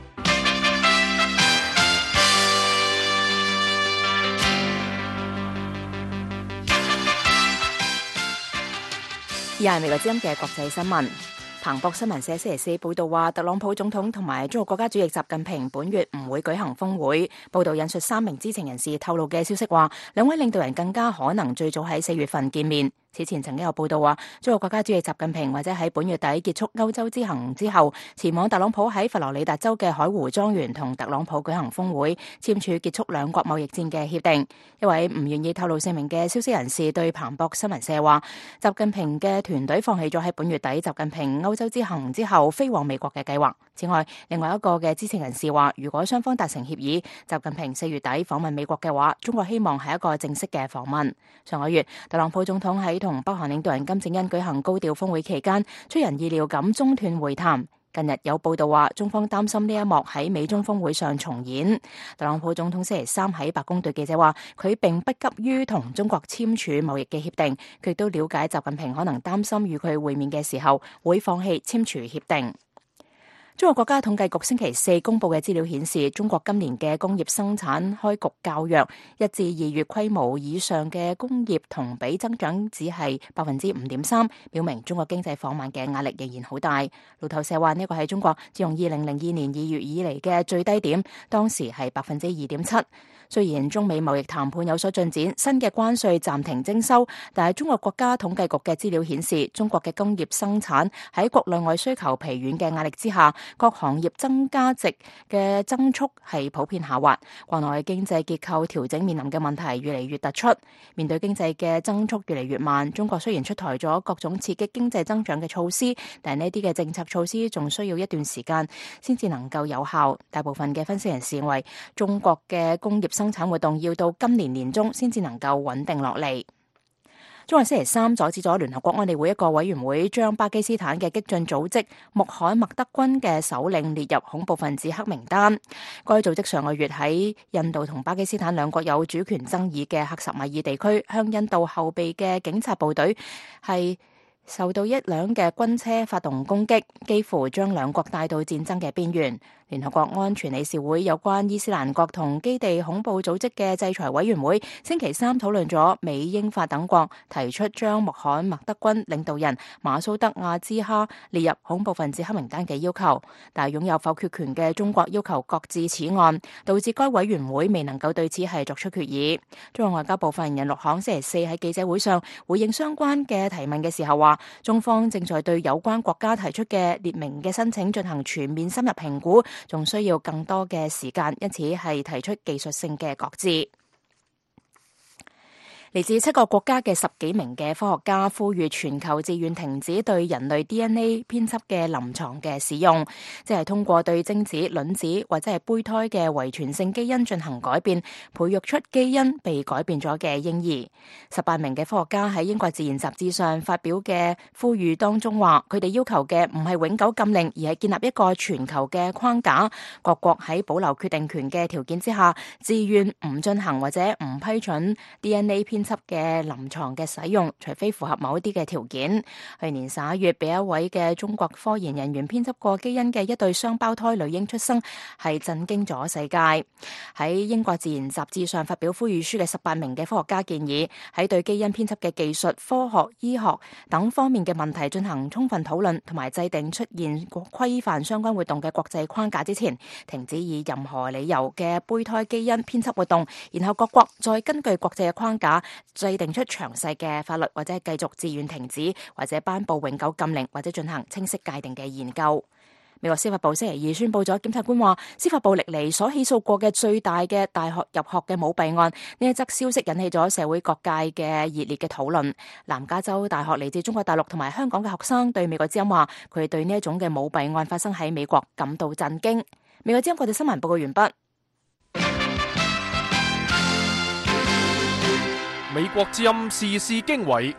Speaker 4: 以下係美國之音嘅國際新聞。彭博新聞社星期四報道話，特朗普總統同埋中國國家主席習近平本月唔會舉行峰會。報道引述3名知情人士透露嘅消息話，兩位領導人更加可能最早喺4月份見面。此前曾經有報道話，中國國家主席習近平或者喺本月底結束歐洲之行之後，前往特朗普喺佛羅里達州嘅海湖莊園同特朗普舉行峰會，簽署結束兩國貿易戰嘅協定。一位唔願意透露姓名嘅消息人士對彭博新聞社話，習近平嘅團隊放棄咗喺本月底習近平歐洲之行之後飛往美國嘅計劃。此外，另外一個嘅知情人士話，如果雙方達成協議，習近平4月底訪問美國嘅話，中國希望係一個正式嘅訪問。上個月，特朗普總統喺同北韓領導人金正恩舉行高調峰會期間，出人意料咁中斷會談。近日有報道話，中方擔心呢一幕喺美中峰會上重演。特朗普總統星期三喺白宮對記者話，佢並不急於同中國簽署貿易嘅協定，佢亦都了解習近平可能擔心與佢會面嘅時候會放棄簽署協定。中國國家統計局星期四公布嘅資料顯示，中國今年嘅工業生產開局較弱，1至2月規模以上嘅工業同比增長只係 5.3%， 表明中國經濟放慢嘅壓力仍然好大。路透社話呢個係中國自從2002年2月以嚟嘅最低點，當時係 2.7%。雖然中美貿易談判有所進展，新嘅關稅暫停徵收，但係中國國家統計局嘅資料顯示，中國嘅工業生產喺國內外需求疲軟嘅壓力之下，各行業增加值嘅增速係普遍下滑，國內經濟結構調整面臨嘅問題越嚟越突出。面對經濟嘅增速越嚟越慢，中國雖然出台咗各種刺激經濟增長嘅措施，但呢啲嘅政策措施仲需要一段時間先至能夠有效。大部分嘅分析人士認為，中國嘅工業生產活動要到今年年中先至能夠穩定落嚟。中國星期三阻止咗聯合國安理會一個委員會將巴基斯坦嘅激進組織穆罕默德軍嘅首領列入恐怖分子黑名單。該組織上個月喺印度同巴基斯坦兩國有主權爭議嘅克什米爾地區，向印度後備嘅警察部隊係受到一輛嘅軍車發動攻擊，幾乎將兩國帶到戰爭嘅邊緣。聯合國安全理事會有關伊斯蘭國同基地恐怖組織嘅制裁委員會星期三討論咗美英法等國提出將穆罕默德軍領導人馬蘇德亞茲哈列入恐怖分子黑名單嘅要求，但係擁有否決權嘅中國要求擱置此案，導致該委員會未能夠對此係作出決議。中國外交部發言人陸慷星期四喺記者會上回應相關嘅提問嘅時候話，中方正在對有關國家提出嘅列明嘅申請進行全面深入評估，仲需要更多嘅時間，因此係提出技術性嘅擱置。嚟自7個國家嘅10幾名嘅科學家呼籲全球自願停止對人類 DNA 編輯嘅臨床嘅使用，即係通過對精子、卵子或者係胚胎嘅遺傳性基因進行改變，培育出基因被改變咗嘅嬰兒。18名嘅科學家喺英國自然雜誌上發表嘅呼籲當中話，佢哋要求嘅唔係永久禁令，而係建立一個全球嘅框架，各國喺保留決定權嘅條件之下，自願唔進行或者唔批准 DNA 編編輯嘅臨床嘅使用，除非符合某一啲嘅條件。去年11月，俾一位嘅中國科研人員編輯過基因嘅一對雙胞胎女嬰出生，係震驚咗世界。喺英國自然雜誌上發表呼籲書嘅18名嘅科學家建議，喺對基因編輯嘅技術、科學、醫學等方面嘅問題進行充分討論，同埋制定出現規範相關活動嘅國際框架之前，停止以任何理由嘅胚胎基因編輯活動，然後各國再根據國際嘅框架制定出詳細嘅法律，或者繼續自願停止，或者頒布永久禁令，或者進行清晰界定嘅研究。美國司法部星期二宣布咗，檢察官話司法部歷嚟所起訴過嘅最大嘅大學入學嘅舞弊案。呢一則消息引起咗社會各界嘅熱烈嘅討論。南加州大學嚟自中國大陸同埋香港嘅學生對美國之音話，佢哋對呢一種嘅舞弊案發生喺美國感到震驚。美國之音國際新聞報告完畢。
Speaker 1: 美國之音時事經緯，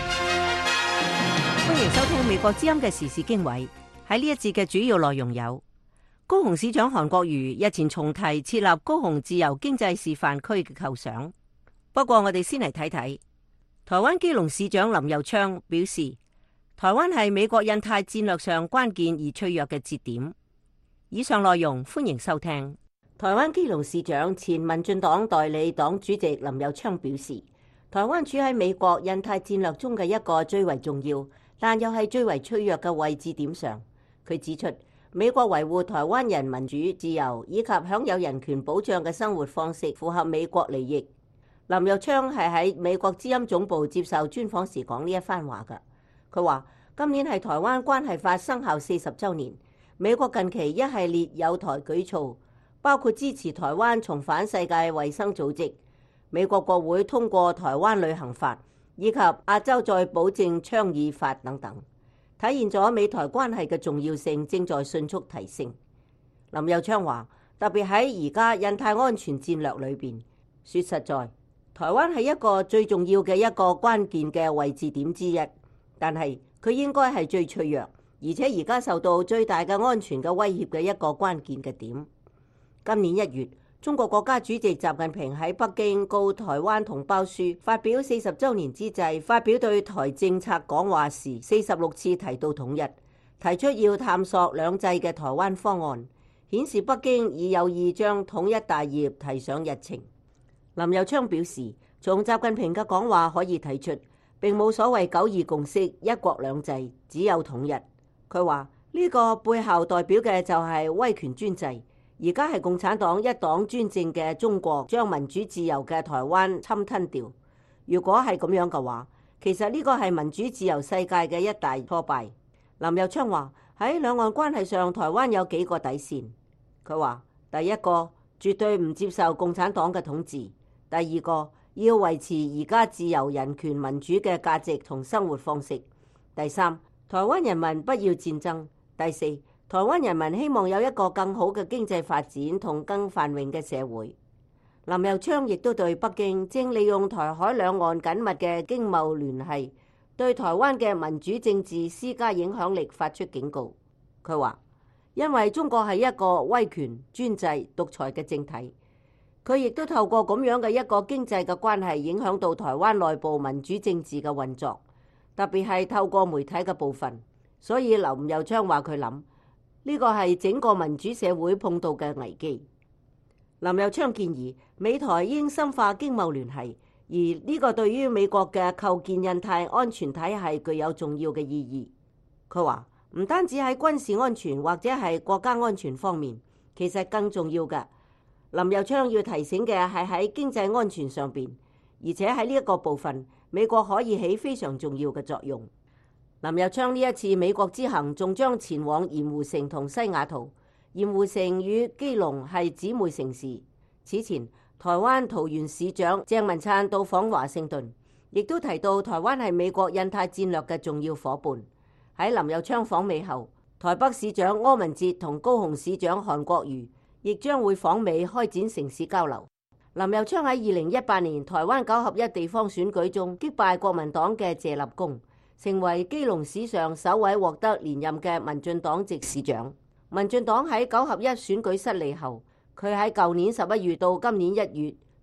Speaker 2: 歡迎收聽美國之音嘅時事經緯。喺呢一節嘅主要內容有：高雄市長韓國瑜日前重提設立高雄自由經濟示範區嘅構想。不過我哋先嚟睇睇，台灣基隆市長林右昌表示，台灣係美國印太戰略上關鍵而脆弱嘅節點。以上內容歡迎收聽。台灣基隆市長前民進黨代理黨主席林右昌表示，台灣處喺美國印太戰略中嘅一個最為重要，但又係最為脆弱嘅位置點上。佢指出，美國維護台灣人民主自由以及享有人權保障嘅生活方式符合美國利益。林右昌係喺美國之音總部接受專訪時講呢一番話㗎。佢話：今年係台灣關係法生效40週年，美國近期一系列友台舉措，包括支持台灣重返世界衛生組織。美國國會通過台灣旅行法以及亞洲再保證倡議法等等，體現咗美台關係嘅重要性正在迅速提升。林右昌話，特別喺而家印太安全戰略裏邊，說實在，台灣係一個最重要嘅一個關鍵嘅位置點之一，但係佢應該係最脆弱，而且而家受到最大嘅安全嘅威脅嘅一個關鍵嘅點。今年1月，中國國家主席習近平喺北京告台灣同胞書發表40週年之際，發表對台政策講話時46次提到統一，提出要探索兩制嘅台灣方案，顯示北京已有意將統一大業提上日程。林右昌表示，從習近平嘅講話可以提出，並冇所謂九二共識、一國兩制，只有統一。佢話呢個背後代表嘅就係威權專制。而家係共產黨一黨專政嘅中國將民主自由嘅台灣侵吞掉。如果係咁樣嘅話，其實呢個係民主自由世界嘅一大挫敗。林右昌話喺兩岸關係上，台灣有幾個底線。佢話第一個絕對唔接受共產黨嘅統治，第二個要維持而家自由人權民主嘅價值同生活方式，第三台灣人民不要戰爭，第四台灣人民希望有一個更好嘅經濟發展同更繁榮嘅社會。林右昌亦都對北京正利用台海兩岸緊密嘅經貿聯繫，對台灣嘅民主政治施加影響力發出警告。佢話：因為中國係一個威權專制獨裁嘅政體，佢亦都透過咁樣嘅一個經濟嘅關係影響到台灣內部民主政治嘅運作，特別係透過媒體嘅部分。所以林右昌話佢諗，呢個係整個民主社會碰到嘅危機。林右昌建議美台應深化經貿聯繫，而呢個對於美國嘅構建印太安全體系具有重要嘅意義。佢話唔單止喺軍事安全或者係國家安全方面，其實更重要嘅，林右昌要提醒嘅係喺經濟安全上邊，而且喺呢一個部分，美國可以起非常重要嘅作用。林右昌呢一次美國之行仲將前往鹽湖城同西雅圖，鹽湖城與基隆係姊妹城市。此前，台灣桃園市長鄭文燦到訪華盛頓，亦都提到台灣係美國印太戰略嘅重要夥伴。喺林右昌訪美後，台北市長柯文哲同高雄市長韓國瑜亦將會訪美開展城市交流。林右昌喺2018年台灣9合1地方選舉中擊敗國民黨嘅謝立功，成為基隆史上首位獲得連任嘅民進黨籍市長。民進黨喺9合1選舉失利後，佢喺舊年11月到今年1月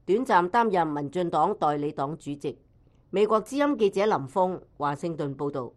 Speaker 2: 短暫擔任民進黨代理黨主席。美國之音記者林峰華盛頓報道。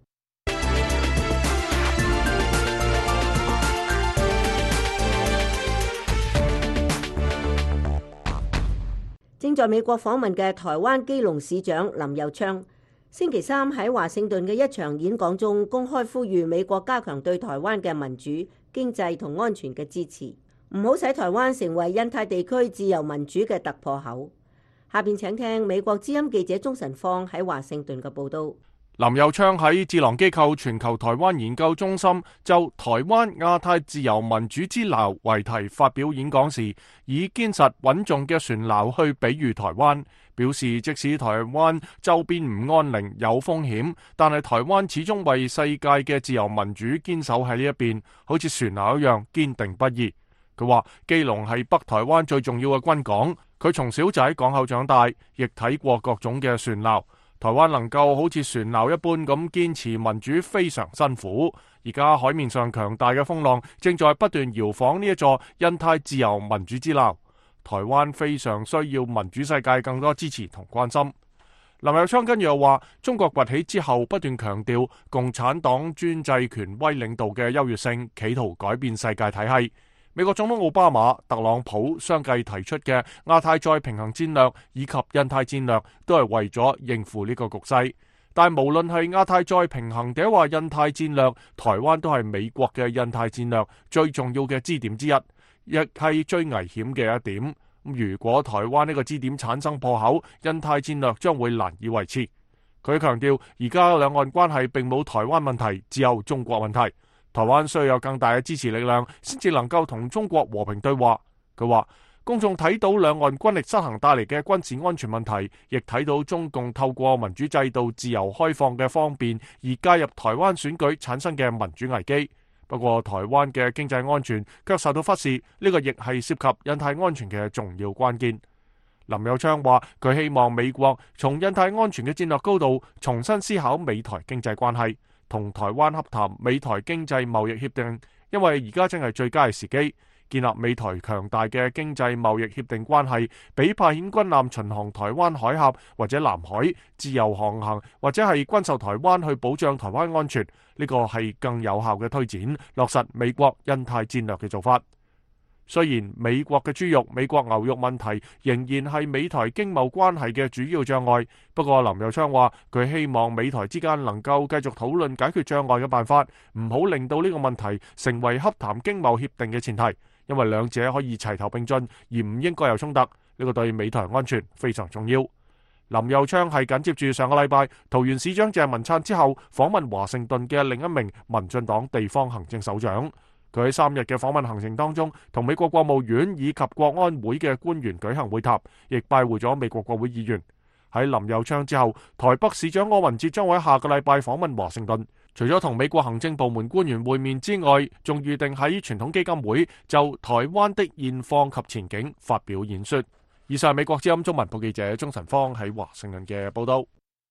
Speaker 2: 正在美國訪問嘅台灣基隆市長林右昌，星期三喺華盛頓嘅一場演講中公開呼籲美國加強對台灣嘅民主、經濟同安全嘅支持，唔好使台灣成為印太地區自由民主嘅突破口。下邊請聽美國之音記者鍾晨芳喺華盛頓嘅報道。
Speaker 1: 林右昌喺智囊機構全球台灣研究中心就台灣亞太自由民主之錨為題發表演講時，以堅實穩重嘅船錨去比喻台灣，表示即使台灣周邊唔安寧有風險，但係台灣始終為世界嘅自由民主堅守喺呢一邊，好似船錨一樣堅定不移。佢話基隆係北台灣最重要嘅軍港，佢從小就喺港口長大，亦睇過各種嘅船錨。台灣能夠好似船錨一般咁堅持民主非常辛苦，而家海面上強大嘅風浪正在不斷搖晃呢一座印太自由民主之錨。台灣非常需要民主世界更多支持同關心。林右昌跟住又話，中國崛起之後不斷強調共產黨專制權威領導嘅優越性，企圖改變世界體系。美國總統奧巴馬、特朗普相繼提出嘅亞太再平衡戰略以及印太戰略，都係為咗應付呢個局勢。但無論係亞太再平衡定話印太戰略，台灣都係美國嘅印太戰略最重要嘅支點之一，亦係最危險嘅一點。如果台灣呢個支點產生破口，印太戰略將會難以維持。佢強調，而家兩岸關係並冇台灣問題，只有中國問題。台灣需要有更大嘅支持力量，先至能夠同中國和平對話。佢話，公眾睇到兩岸軍力失衡帶嚟嘅軍事安全問題，亦睇到中共透過民主制度自由開放嘅方便而介入台灣選舉產生嘅民主危機。不過台灣嘅經濟安全卻受到忽視，呢個亦係涉及印太安全嘅重要關鍵。林右昌話，佢希望美國從印太安全嘅戰略高度重新思考美台經濟關係，同台灣洽談美台經濟貿易協定，因為而家正係最佳嘅時機。建立美台強大嘅經濟貿易協定關係，比派遣軍艦巡航台灣海峽或者南海自由航行，或者係軍售台灣去保障台灣安全，呢個係更有效嘅推展，落實美國印太戰略嘅做法。雖然美國嘅豬肉、美國牛肉問題仍然係美台經貿關係嘅主要障礙，不過林右昌話佢希望美台之間能夠繼續討論解決障礙嘅辦法，唔好令到呢個問題成為洽談經貿協定嘅前提，因為兩者可以齊頭並進，而唔應該有衝突。呢個對美台安全非常重要。林右昌係緊接住上個禮拜桃園市長鄭文燦之後訪問華盛頓嘅另一名民進黨地方行政首長。佢喺3日嘅訪問行程當中，同美國國務院以及國安會嘅官員舉行會談，亦拜會咗美國國會議員。喺林右昌之後，台北市長柯文哲將會喺下個禮拜訪問華盛頓。除咗同美國行政部門官員會面之外，仲預定喺傳統基金會就台灣的現況及前景發表演說。以上係美國之音中文部記者鍾晨芳喺華盛頓嘅報道。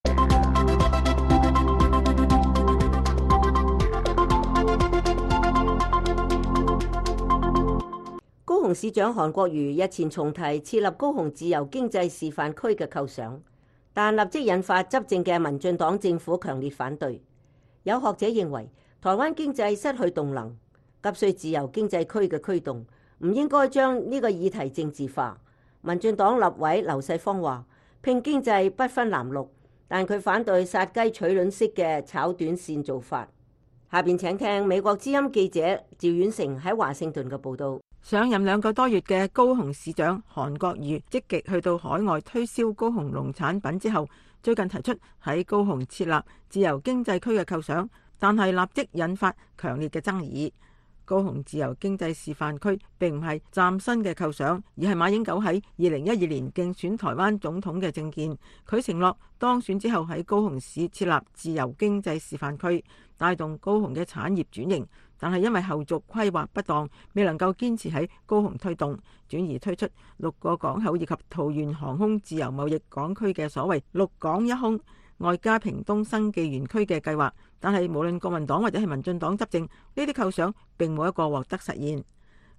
Speaker 2: 高雄市長韓國瑜日前重提設立高雄自由經濟示範區嘅構想，但立即引發執政嘅民進黨政府強烈反對。有學者認為，台灣經濟失去動能，急需自由經濟區嘅驅動，唔應該將呢個議題政治化。民進黨立委劉世芳話：拼經濟不分藍綠，但佢反對殺雞取卵式嘅炒短線做法。下邊請聽美國之音記者趙婉成喺華盛頓嘅報道。
Speaker 7: 上任2個多月嘅高雄市長韓國瑜積極去到海外推銷高雄農產品之後，最近提出喺高雄設立自由經濟區嘅構想，但係立即引發強烈嘅爭議。高雄自由經濟示範區並唔係嶄新嘅構想，而係馬英九喺2012年競選台灣總統嘅政見。佢承諾當選之後喺高雄市設立自由經濟示範區，帶動高雄嘅產業轉型。但係因為後續規劃不當，未能夠堅持喺高雄推動，轉而推出6個港口以及桃園航空自由貿易港區嘅所謂6港1空，外加屏東生技園區嘅計劃。但係無論國民黨或者係民進黨執政，呢啲構想並冇一個獲得實現。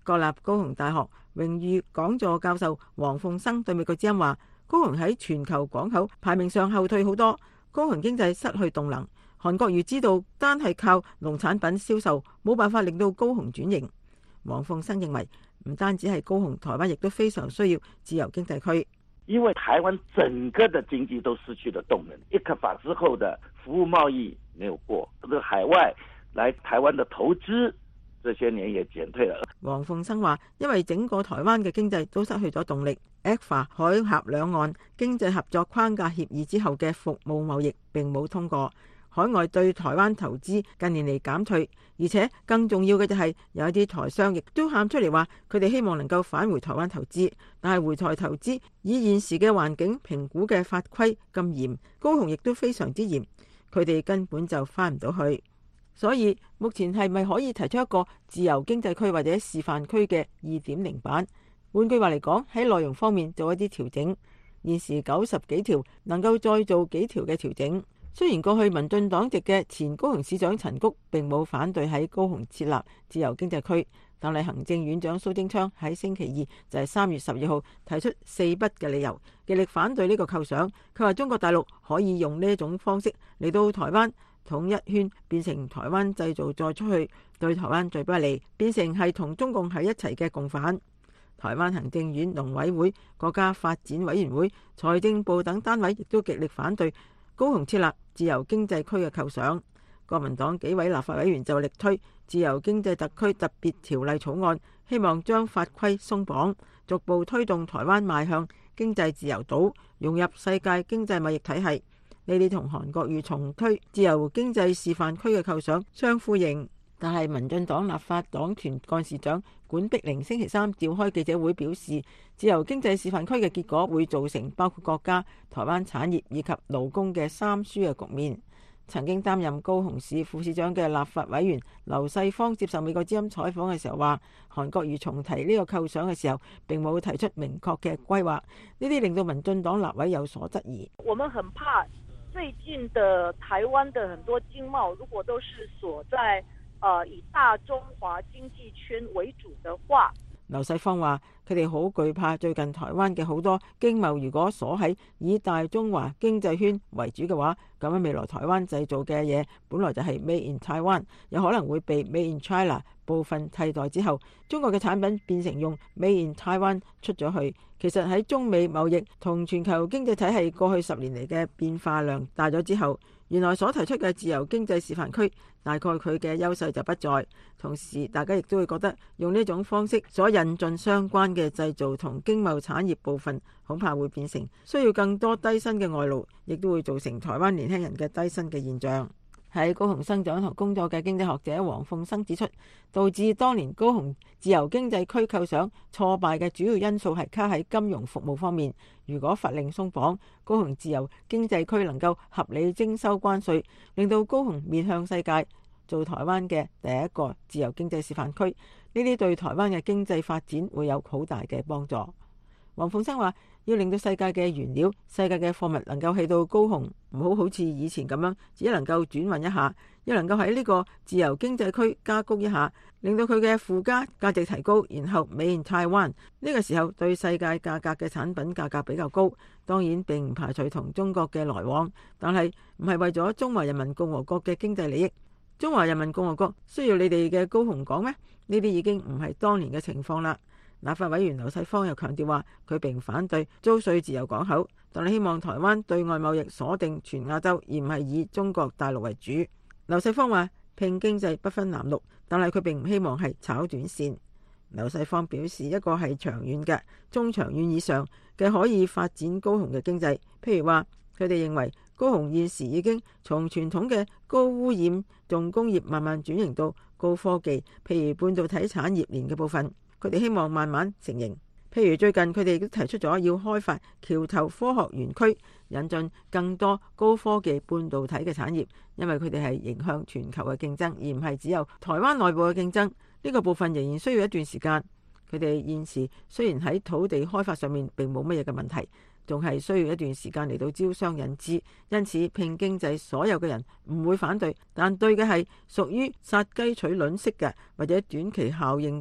Speaker 7: 國立高雄大學榮譽講座教授黃鳳生對美國之音話，高雄喺全球港口排名上後退好多，高雄經濟失去動能。韓國瑜知道單係靠農產品銷售冇辦法令到高雄轉型。黃鳳生認為唔單止係高雄，台灣亦都非常需要自由經濟區，
Speaker 3: 因為台灣整個的經濟都失去了動能，一刻法之後的服務貿易沒有過，這個海外來台灣的投資這些年也減退了。
Speaker 7: 黃鳳生話，因為整個台灣嘅經濟都失去咗動力，ECFA 海峽兩岸經濟合作框架協議之後嘅服務貿易並冇通過。海外對台灣投資近年嚟減退，而且更重要嘅就係有一啲台商亦都喊出嚟話，佢哋希望能夠返回台灣投資，但係回台投資以現時嘅環境評估嘅法規咁嚴，高雄亦都非常之嚴，佢哋根本就返唔到去。所以目前係咪可以提出一個自由經濟區或者示範區嘅2.0版？換句話嚟講，喺內容方面做一啲調整，現時90幾條能夠再做幾條嘅調整。雖然過去民進黨籍嘅前高雄市長陳菊並冇反對喺高雄設立自由經濟區，但係行政院長蘇貞昌喺星期二就係3月12號提出4不嘅理由，極力反對呢個構想。佢話中國大陸可以用呢一種方式嚟到台灣統一圈，變成台灣製造再出去，對台灣最不利，變成係同中共喺一齊嘅共犯。台灣行政院農委會、國家發展委員會、財政部等單位亦都極力反對高雄設立自由經濟區嘅構想。國民黨幾位立法委員就力推自由經濟特區特別條例草案，希望將法規鬆綁，逐步推動台灣邁向經濟自由島，融入世界經濟貿易體系。呢啲同韓國瑜重推自由經濟示範區嘅構想相呼應。但係民進黨立法黨團幹事長管碧玲星期三召開記者會表示，自由經濟示範區嘅結果會造成包括國家、台灣產業以及勞工嘅三輸嘅局面。曾經擔任高雄市副市長嘅立法委員劉世芳接受美國之音採訪嘅時候話，韓國瑜重提呢個構想嘅時候並冇提出明確嘅規劃，呢啲令到民進黨立委有所質疑。
Speaker 12: 我們很怕最近的台灣的很多經貿如果都是所在以大中華經濟圈為主的話，
Speaker 7: 劉世芳話佢哋好懼怕最近台灣嘅好多經貿如果鎖喺以大中華經濟圈為主嘅話，咁樣未來台灣製造嘅嘢本來就係 Made in Taiwan， 有可能會被 Made in China 部分替代之後，中國嘅產品變成用 Made in Taiwan 出咗去。其實喺中美貿易同全球經濟體系過去10年嚟嘅變化量大咗之後，原來所提出嘅自由經濟示範區大概佢嘅優勢就不在。同時大家亦都會覺得用呢種方式所引進相關嘅製造同經貿產業部分恐怕會變成需要更多低薪嘅外勞，亦都會造成台灣年輕人嘅低薪嘅現象。喺高雄生長同工作嘅經濟學者黃鳳生指出，導致當年高雄自由經濟區構想挫敗嘅主要因素係卡喺金融服務方面。如果法令鬆綁，高雄自由經濟區能夠合理徵收關稅，令到高雄面向世界，做台灣嘅第一個自由經濟示範區，呢啲對台灣嘅經濟發展會有好大嘅幫助。黃鳳生話，要令到世界嘅原料、世界嘅貨物能夠去到高雄，唔好似以前咁樣只能夠轉運一下，要能夠喺呢個自由經濟區加工一下，令到佢嘅附加價值提高，然後 Made in Taiwan。呢個時候對世界價格嘅產品價格比較高，當然並唔排除同中國嘅來往，但係唔係為咗中華人民共和國嘅經濟利益。中華人民共和國需要你哋嘅高雄港咩？呢啲已經唔係當年嘅情況啦。立法委員劉世芳又強調話，佢並反對租稅自由港口，但係希望台灣對外貿易鎖定全亞洲，而唔係以中國大陸為主。劉世芳話，拼經濟不分藍綠，但係佢並唔希望係炒短線。劉世芳表示，一個係長遠嘅，中長遠以上嘅可以發展高雄嘅經濟。譬如話，佢哋認為高雄現時已經從傳統嘅高污染重工業慢慢轉型到高科技，譬如半導體產業鏈嘅部分。佢哋希望慢慢成型。譬如最近佢哋都提出咗要開發橋頭科學園區，引進更多高科技半導體嘅產業，因為佢哋係迎向全球嘅競爭，而唔係只有台灣內部嘅競爭。呢個部分仍然需要一段時間。佢哋現時雖然喺土地開發上面並冇乜嘢嘅問題，仲係需要一段時間嚟到招商引資。因此拼經濟所有嘅人唔會反對，但對嘅係屬於殺雞取卵式嘅或者短期效應嘅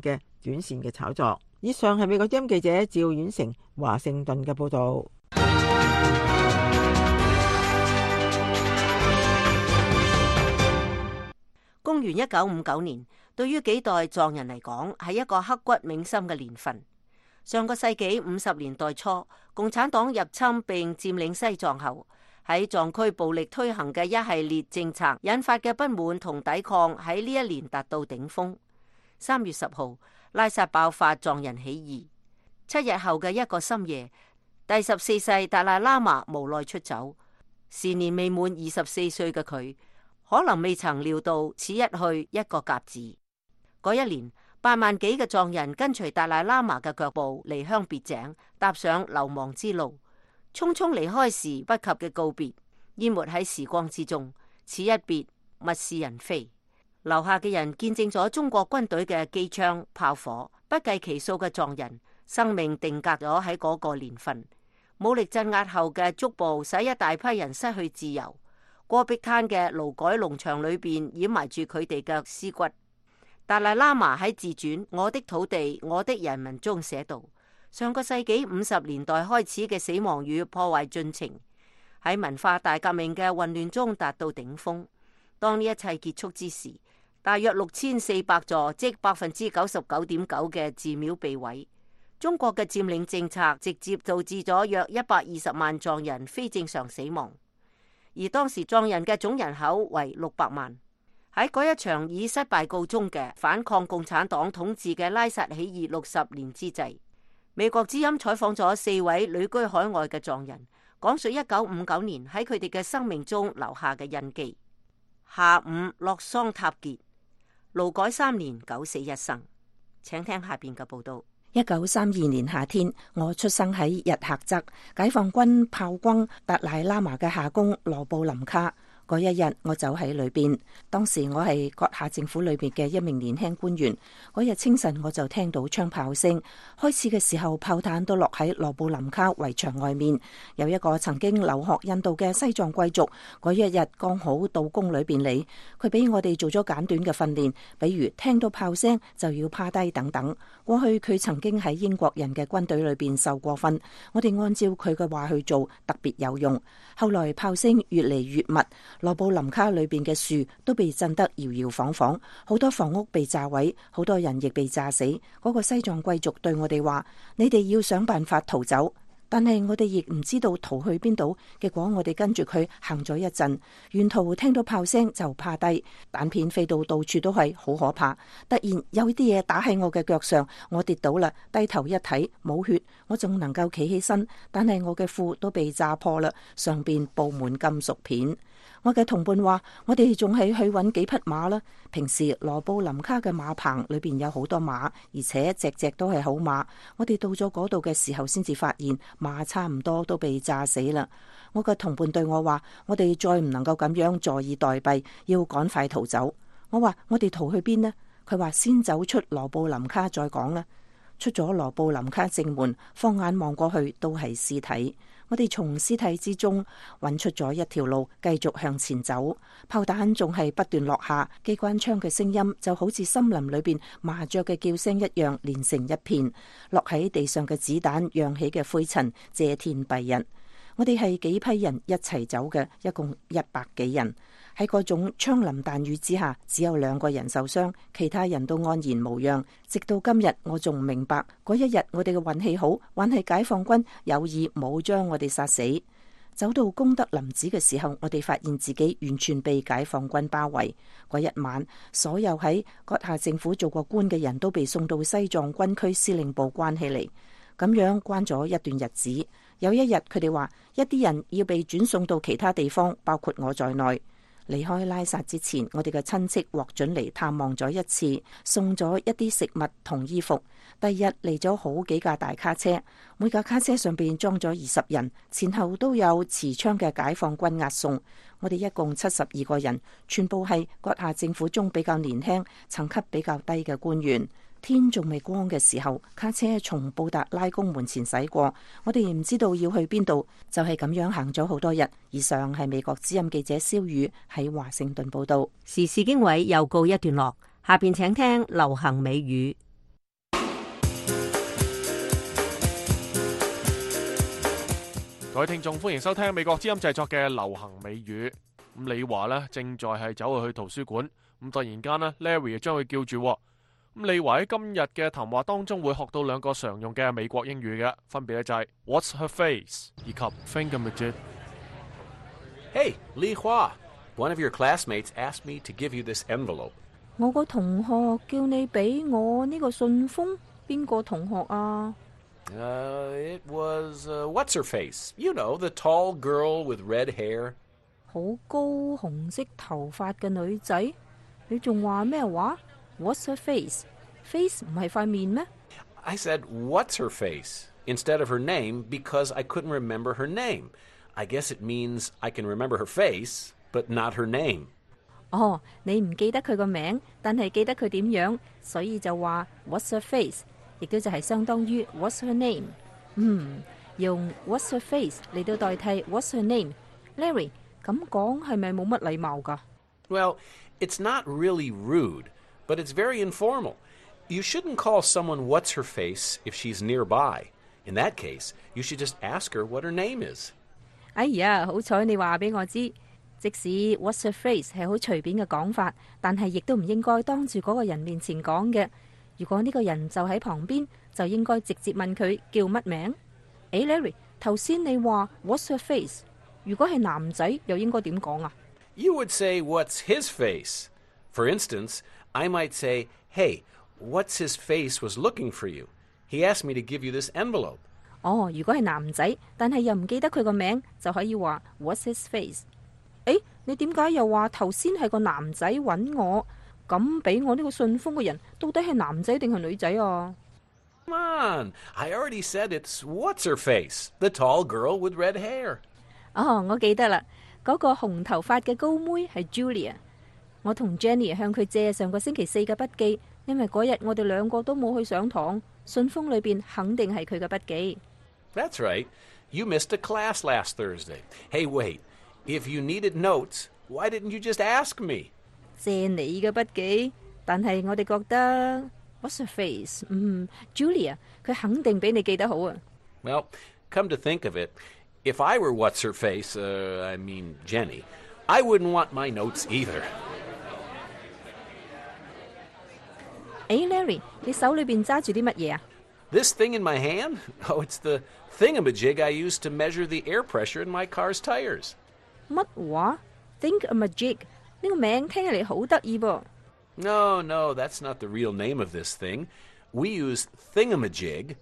Speaker 7: 短線嘅炒作。以上係美國之音記者趙婉成華盛頓嘅報道。
Speaker 2: 公元1959年，對於幾代藏人嚟講，係一個刻骨銘心嘅年份。上個世紀50年代初，共產黨入侵並佔領西藏後，喺藏區暴力推行嘅一系列政策引發嘅不滿同抵抗喺呢一年達到頂峰。3月10號，拉薩爆發藏人起義。7日後嘅一個深夜，第14世達賴喇嘛無奈出走。時年未滿24歲嘅佢，可能未曾料到此一去一個甲子。嗰一年，8萬幾嘅藏人跟隨達賴喇嘛嘅腳步離鄉別井，踏上流亡之路。匆匆離開時不及嘅告別，淹沒喺時光之中。此一別，物是人非。留下嘅人見證咗中國軍隊嘅機槍炮火，不計其數嘅藏人生命定格咗喺嗰個年份。武力鎮壓後嘅捉捕，使一大批人失去自由。戈壁灘嘅勞改農場裏邊掩埋住佢哋嘅屍骨。達賴喇嘛喺自傳《我的土地，我的人民》中寫道：上個世紀50年代開始嘅死亡與破壞進程，喺文化大革命嘅混亂中達到頂峰。當呢一切結束之時，大約6400座，即99.9%嘅寺廟被毀。中國嘅佔領政策直接導致咗約120萬藏人非正常死亡。而當時藏人嘅總人口為600萬。喺嗰一場以失敗告終嘅反抗共產黨統治嘅拉薩起義60年之際，美國之音採訪咗4位旅居海外嘅藏人，講述1959年喺佢哋嘅生命中留下嘅印記。下午洛桑塔傑，勞改3年九死一生。請聽下邊嘅報道。
Speaker 13: 1932年夏天，我出生喺日喀則，解放軍炮轟達賴喇嘛嘅夏宮羅布林卡。嗰一日，我走喺裏邊。當時我係閣下政府裏邊嘅一名年輕官員。嗰日清晨，我就聽到槍炮聲。開始嘅時候，炮彈都落喺羅布林卡圍牆外面。有一個曾經留學印度嘅西藏貴族，嗰一日剛好到宮裏邊嚟。佢俾我哋做咗簡短嘅訓練，比如聽到炮聲就要趴低等等。過去佢曾經喺英國人嘅軍隊裏邊受過訓，我哋按照佢嘅話去做，特別有用。後來炮聲越嚟越密。羅布林卡裏邊嘅樹都被震得搖搖晃晃，好多房屋被炸毀，好多人亦被炸死。嗰個西藏貴族對我哋話：你哋要想辦法逃走。但係我哋亦唔知道逃去邊度，結果我哋跟住佢行咗一陣，沿途聽到炮聲就趴低，彈片飛到到處都係，好可怕。突然有啲嘢打喺我嘅腳上，我跌倒啦，低頭一睇冇血，我仲能夠企起身，但係我嘅褲都被炸破啦，上邊布滿金屬片。我嘅同伴話：我哋仲係去揾幾匹馬啦。平時羅布林卡嘅馬棚裏邊有好多馬，而且隻隻都係好馬。我哋到咗嗰度嘅時候，先至發現馬差唔多都被炸死啦。我嘅同伴對我話：我哋再唔能夠咁樣坐以待斃，要趕快逃走。我話：我哋逃去邊呢？佢話：先走出羅布林卡再講啦。出咗羅布林卡正門，放眼望過去都係屍體。我哋從屍體之中揾出咗一條路，繼續向前走。炮彈仲係不斷落下，機關槍嘅聲音就好似森林裏邊麻雀嘅叫聲一樣，連成一片。落喺地上嘅子彈揚起嘅灰塵遮天蔽日。我哋係幾批人一齊走嘅，一共100幾人。喺嗰種槍林彈雨之下，只有2個人受傷，其他人都安然無恙。直到今日，我仲唔明白嗰一日我哋嘅運氣好，還係解放軍有意冇將我哋殺死。走到功德林寺嘅時候，我哋發現自己完全被解放軍包圍。嗰一晚，所有喺閣下政府做過官嘅人都被送到西藏軍區司令部關起嚟，咁樣關咗一段日子。有一日，佢哋話一啲人要被轉送到其他地方，包括我在內。離開拉薩之前，我哋嘅親戚獲准嚟探望咗一次，送咗一啲食物同衣服。第二日嚟咗好幾架大卡車，每架卡車上邊裝咗20人，前後都有持槍嘅解放軍押送。我哋一共72個人，全部係閣下政府中比較年輕、層級比較低嘅官員。天仲未光嘅時候，卡車從布達拉宮門前駛過，我哋唔知道要去邊度，就係咁樣行咗好多日。以上係美國之音記者蕭宇喺華盛頓報道。
Speaker 2: 時事經緯又告一段落，下邊請聽流行美語。
Speaker 1: 各位聽眾，歡迎收聽美國之音製作嘅流行美語。咁李華呢正在係走去圖書館，咁突然間呢 Larry 就將佢叫住。咁李華喺今日嘅談話當中會學到兩個常用嘅美國英語嘅，分別咧就係 What's her face 以及
Speaker 14: Hey, Li Hua, one of your classmates asked me to give you this envelope.
Speaker 15: 我個同學叫你俾我呢個信封，邊個同學啊
Speaker 14: ？It was, what's her face? You know, the tall girl with red hair.
Speaker 15: 好高紅色頭髮嘅女仔，你仲話咩話 ？What's her face? Face 唔係塊面咩？
Speaker 14: I said, what's her face? Instead of her name, because I couldn't remember her name. I guess it means I can remember her face, but not her name.
Speaker 15: 哦，你唔記得佢個名，但係記得佢點樣，所以就話 What's her face， 亦都就係相當於 What's her name。用 What's her face 嚟到代替 What's her name。Larry， 咁講係咪冇乜禮貌㗎？
Speaker 14: Well, it's not really rude, but it's very informal. You shouldn't call someone What's her face if she's nearby. In that case, you should just ask her what her name is.
Speaker 15: 哎呀，好彩你話俾我知，即使 What's her face 係好隨便嘅講法，但係亦都唔應該當住嗰個人面前講嘅。如果呢個人就喺旁邊，就應該直接問佢叫乜名。Larry， 頭先你話 What's her face， 如果係男仔又應該點講啊？
Speaker 14: You would say What's his face. For instance, I might say, Hey, What's his face was looking for you. He asked me to give you this envelope.
Speaker 15: 哦，如果係男仔，但係又唔記得佢個名，就可以話 What's his face？ 你點解又話頭先係個男仔揾我？咁俾我呢個信封嘅人，到底係男仔定係女仔啊？
Speaker 14: Come on, I already said it's What's her face, the tall girl with red hair.
Speaker 15: 哦，我記得啦，嗰個紅頭髮嘅高妹係 Julia。我同 Jenny 向佢借上個星期4嘅筆記，因為嗰日我哋兩個都冇去上堂，信封裏邊肯定係佢嘅筆記。
Speaker 14: That's right. You missed a class last Thursday. Hey, wait. If you needed notes, why didn't you just ask me?
Speaker 15: 借你嘅筆記，但係我哋覺得 What's her face？ Julia， 佢肯定比你記得好啊。
Speaker 14: Well, come to think of it, if I were What's her face, I mean Jenny, I wouldn't want my notes either.
Speaker 15: Larry， 你手裏邊揸住啲乜嘢啊？
Speaker 14: This thing in my hand? Oh, it's the thingamajig I use to measure the air pressure in my car's tires.
Speaker 15: 乜話 ？Thingamajig 呢個名聽起嚟好得意噃。
Speaker 14: No, that's not the real name of this thing. We use thingamajig,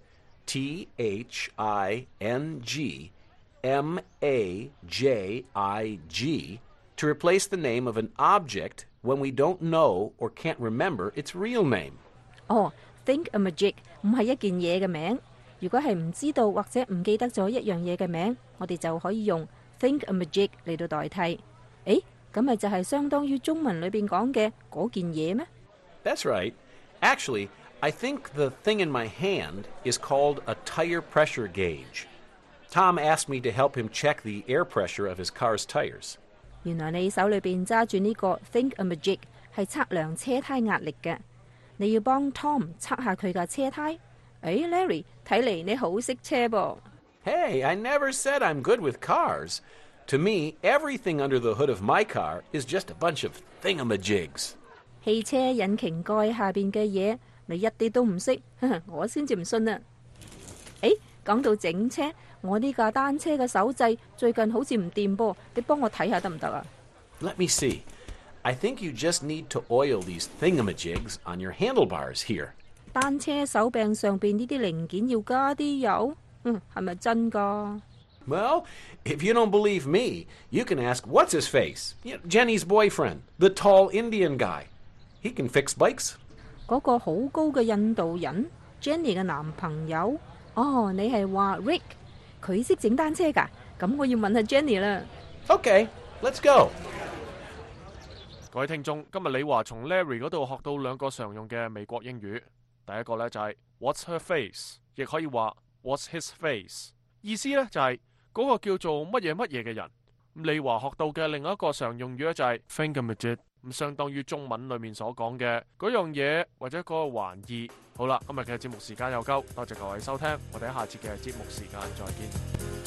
Speaker 14: T-H-I-N-G-M-A-J-I-G, to replace the name of an object when we don't know or can't remember its real name.
Speaker 15: 哦，Thingamajig 唔係一件嘢嘅名。如果係唔知道或者唔記得咗一樣嘢嘅名，我哋就可以用 Thingamajig 嚟到代替。咁咪就係相當於中文裏邊講嘅嗰件嘢咩？
Speaker 14: That's right. Actually, I think the thing in my hand is called a tire pressure gauge. Tom asked me to help him check the air pressure of his car's tires.
Speaker 15: 原來你手裏邊揸住呢個 Thingamajig 係測量車胎壓力嘅。你要幫 Tom 測下佢架車胎。Larry， 睇嚟你好識車噃。
Speaker 14: Hey, I never said I'm good with cars. To me, everything under the hood of my car is just a bunch of thingamajigs.
Speaker 15: 汽車引擎蓋下邊嘅嘢，你一啲都唔識，我先至唔信啊！講到整車，我呢架單車嘅手掣最近好似唔掂噃，你幫我睇下得唔得啊？
Speaker 14: Let me see. I think you just need to oil these thingamajigs on your handlebars here.
Speaker 15: 單車手柄上邊呢啲零件要加啲油，係咪真㗎？
Speaker 14: Well, if you don't believe me, you can ask what's his face, Jenny's boyfriend, the tall Indian guy. He can fix bikes.
Speaker 15: 嗰個好高嘅印度人 Jenny 嘅男朋友。哦，你係話 Rick， 佢識整單車㗎？咁我要問下 Jenny 啦。
Speaker 14: Okay, let's go.
Speaker 1: 各位聽眾，今日李華從 Larry 嗰度學到兩個常用嘅美國英語。第一個呢就係 What's her face， 亦可以話 What's his face， 意思呢就係嗰個叫做乜嘢乜嘢嘅人。李華學到嘅另一個常用語呢就係 thingamajig， 咁相當於中文裏面所講嘅嗰樣嘢或者嗰個玩意。好啦，今日嘅節目時間又夠，多謝各位收聽，我哋喺下次嘅節目時間再見。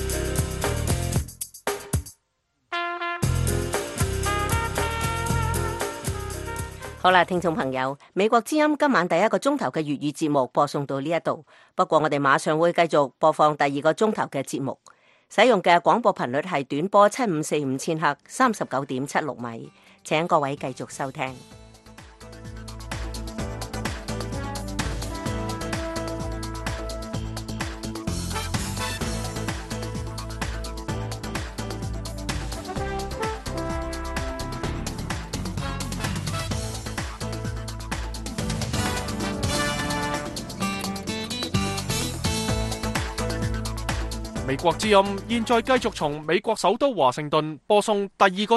Speaker 2: 好啦，聽眾朋友，美國之音今晚第一個鐘頭嘅粵語節目播送到呢一度，不過我哋馬上會繼續播放第二個鐘頭嘅節目，使用嘅廣播頻率係短波7545千赫39.76米，請各位繼續收聽。
Speaker 1: 美國之音現在繼續從美國首都華盛頓播送第二個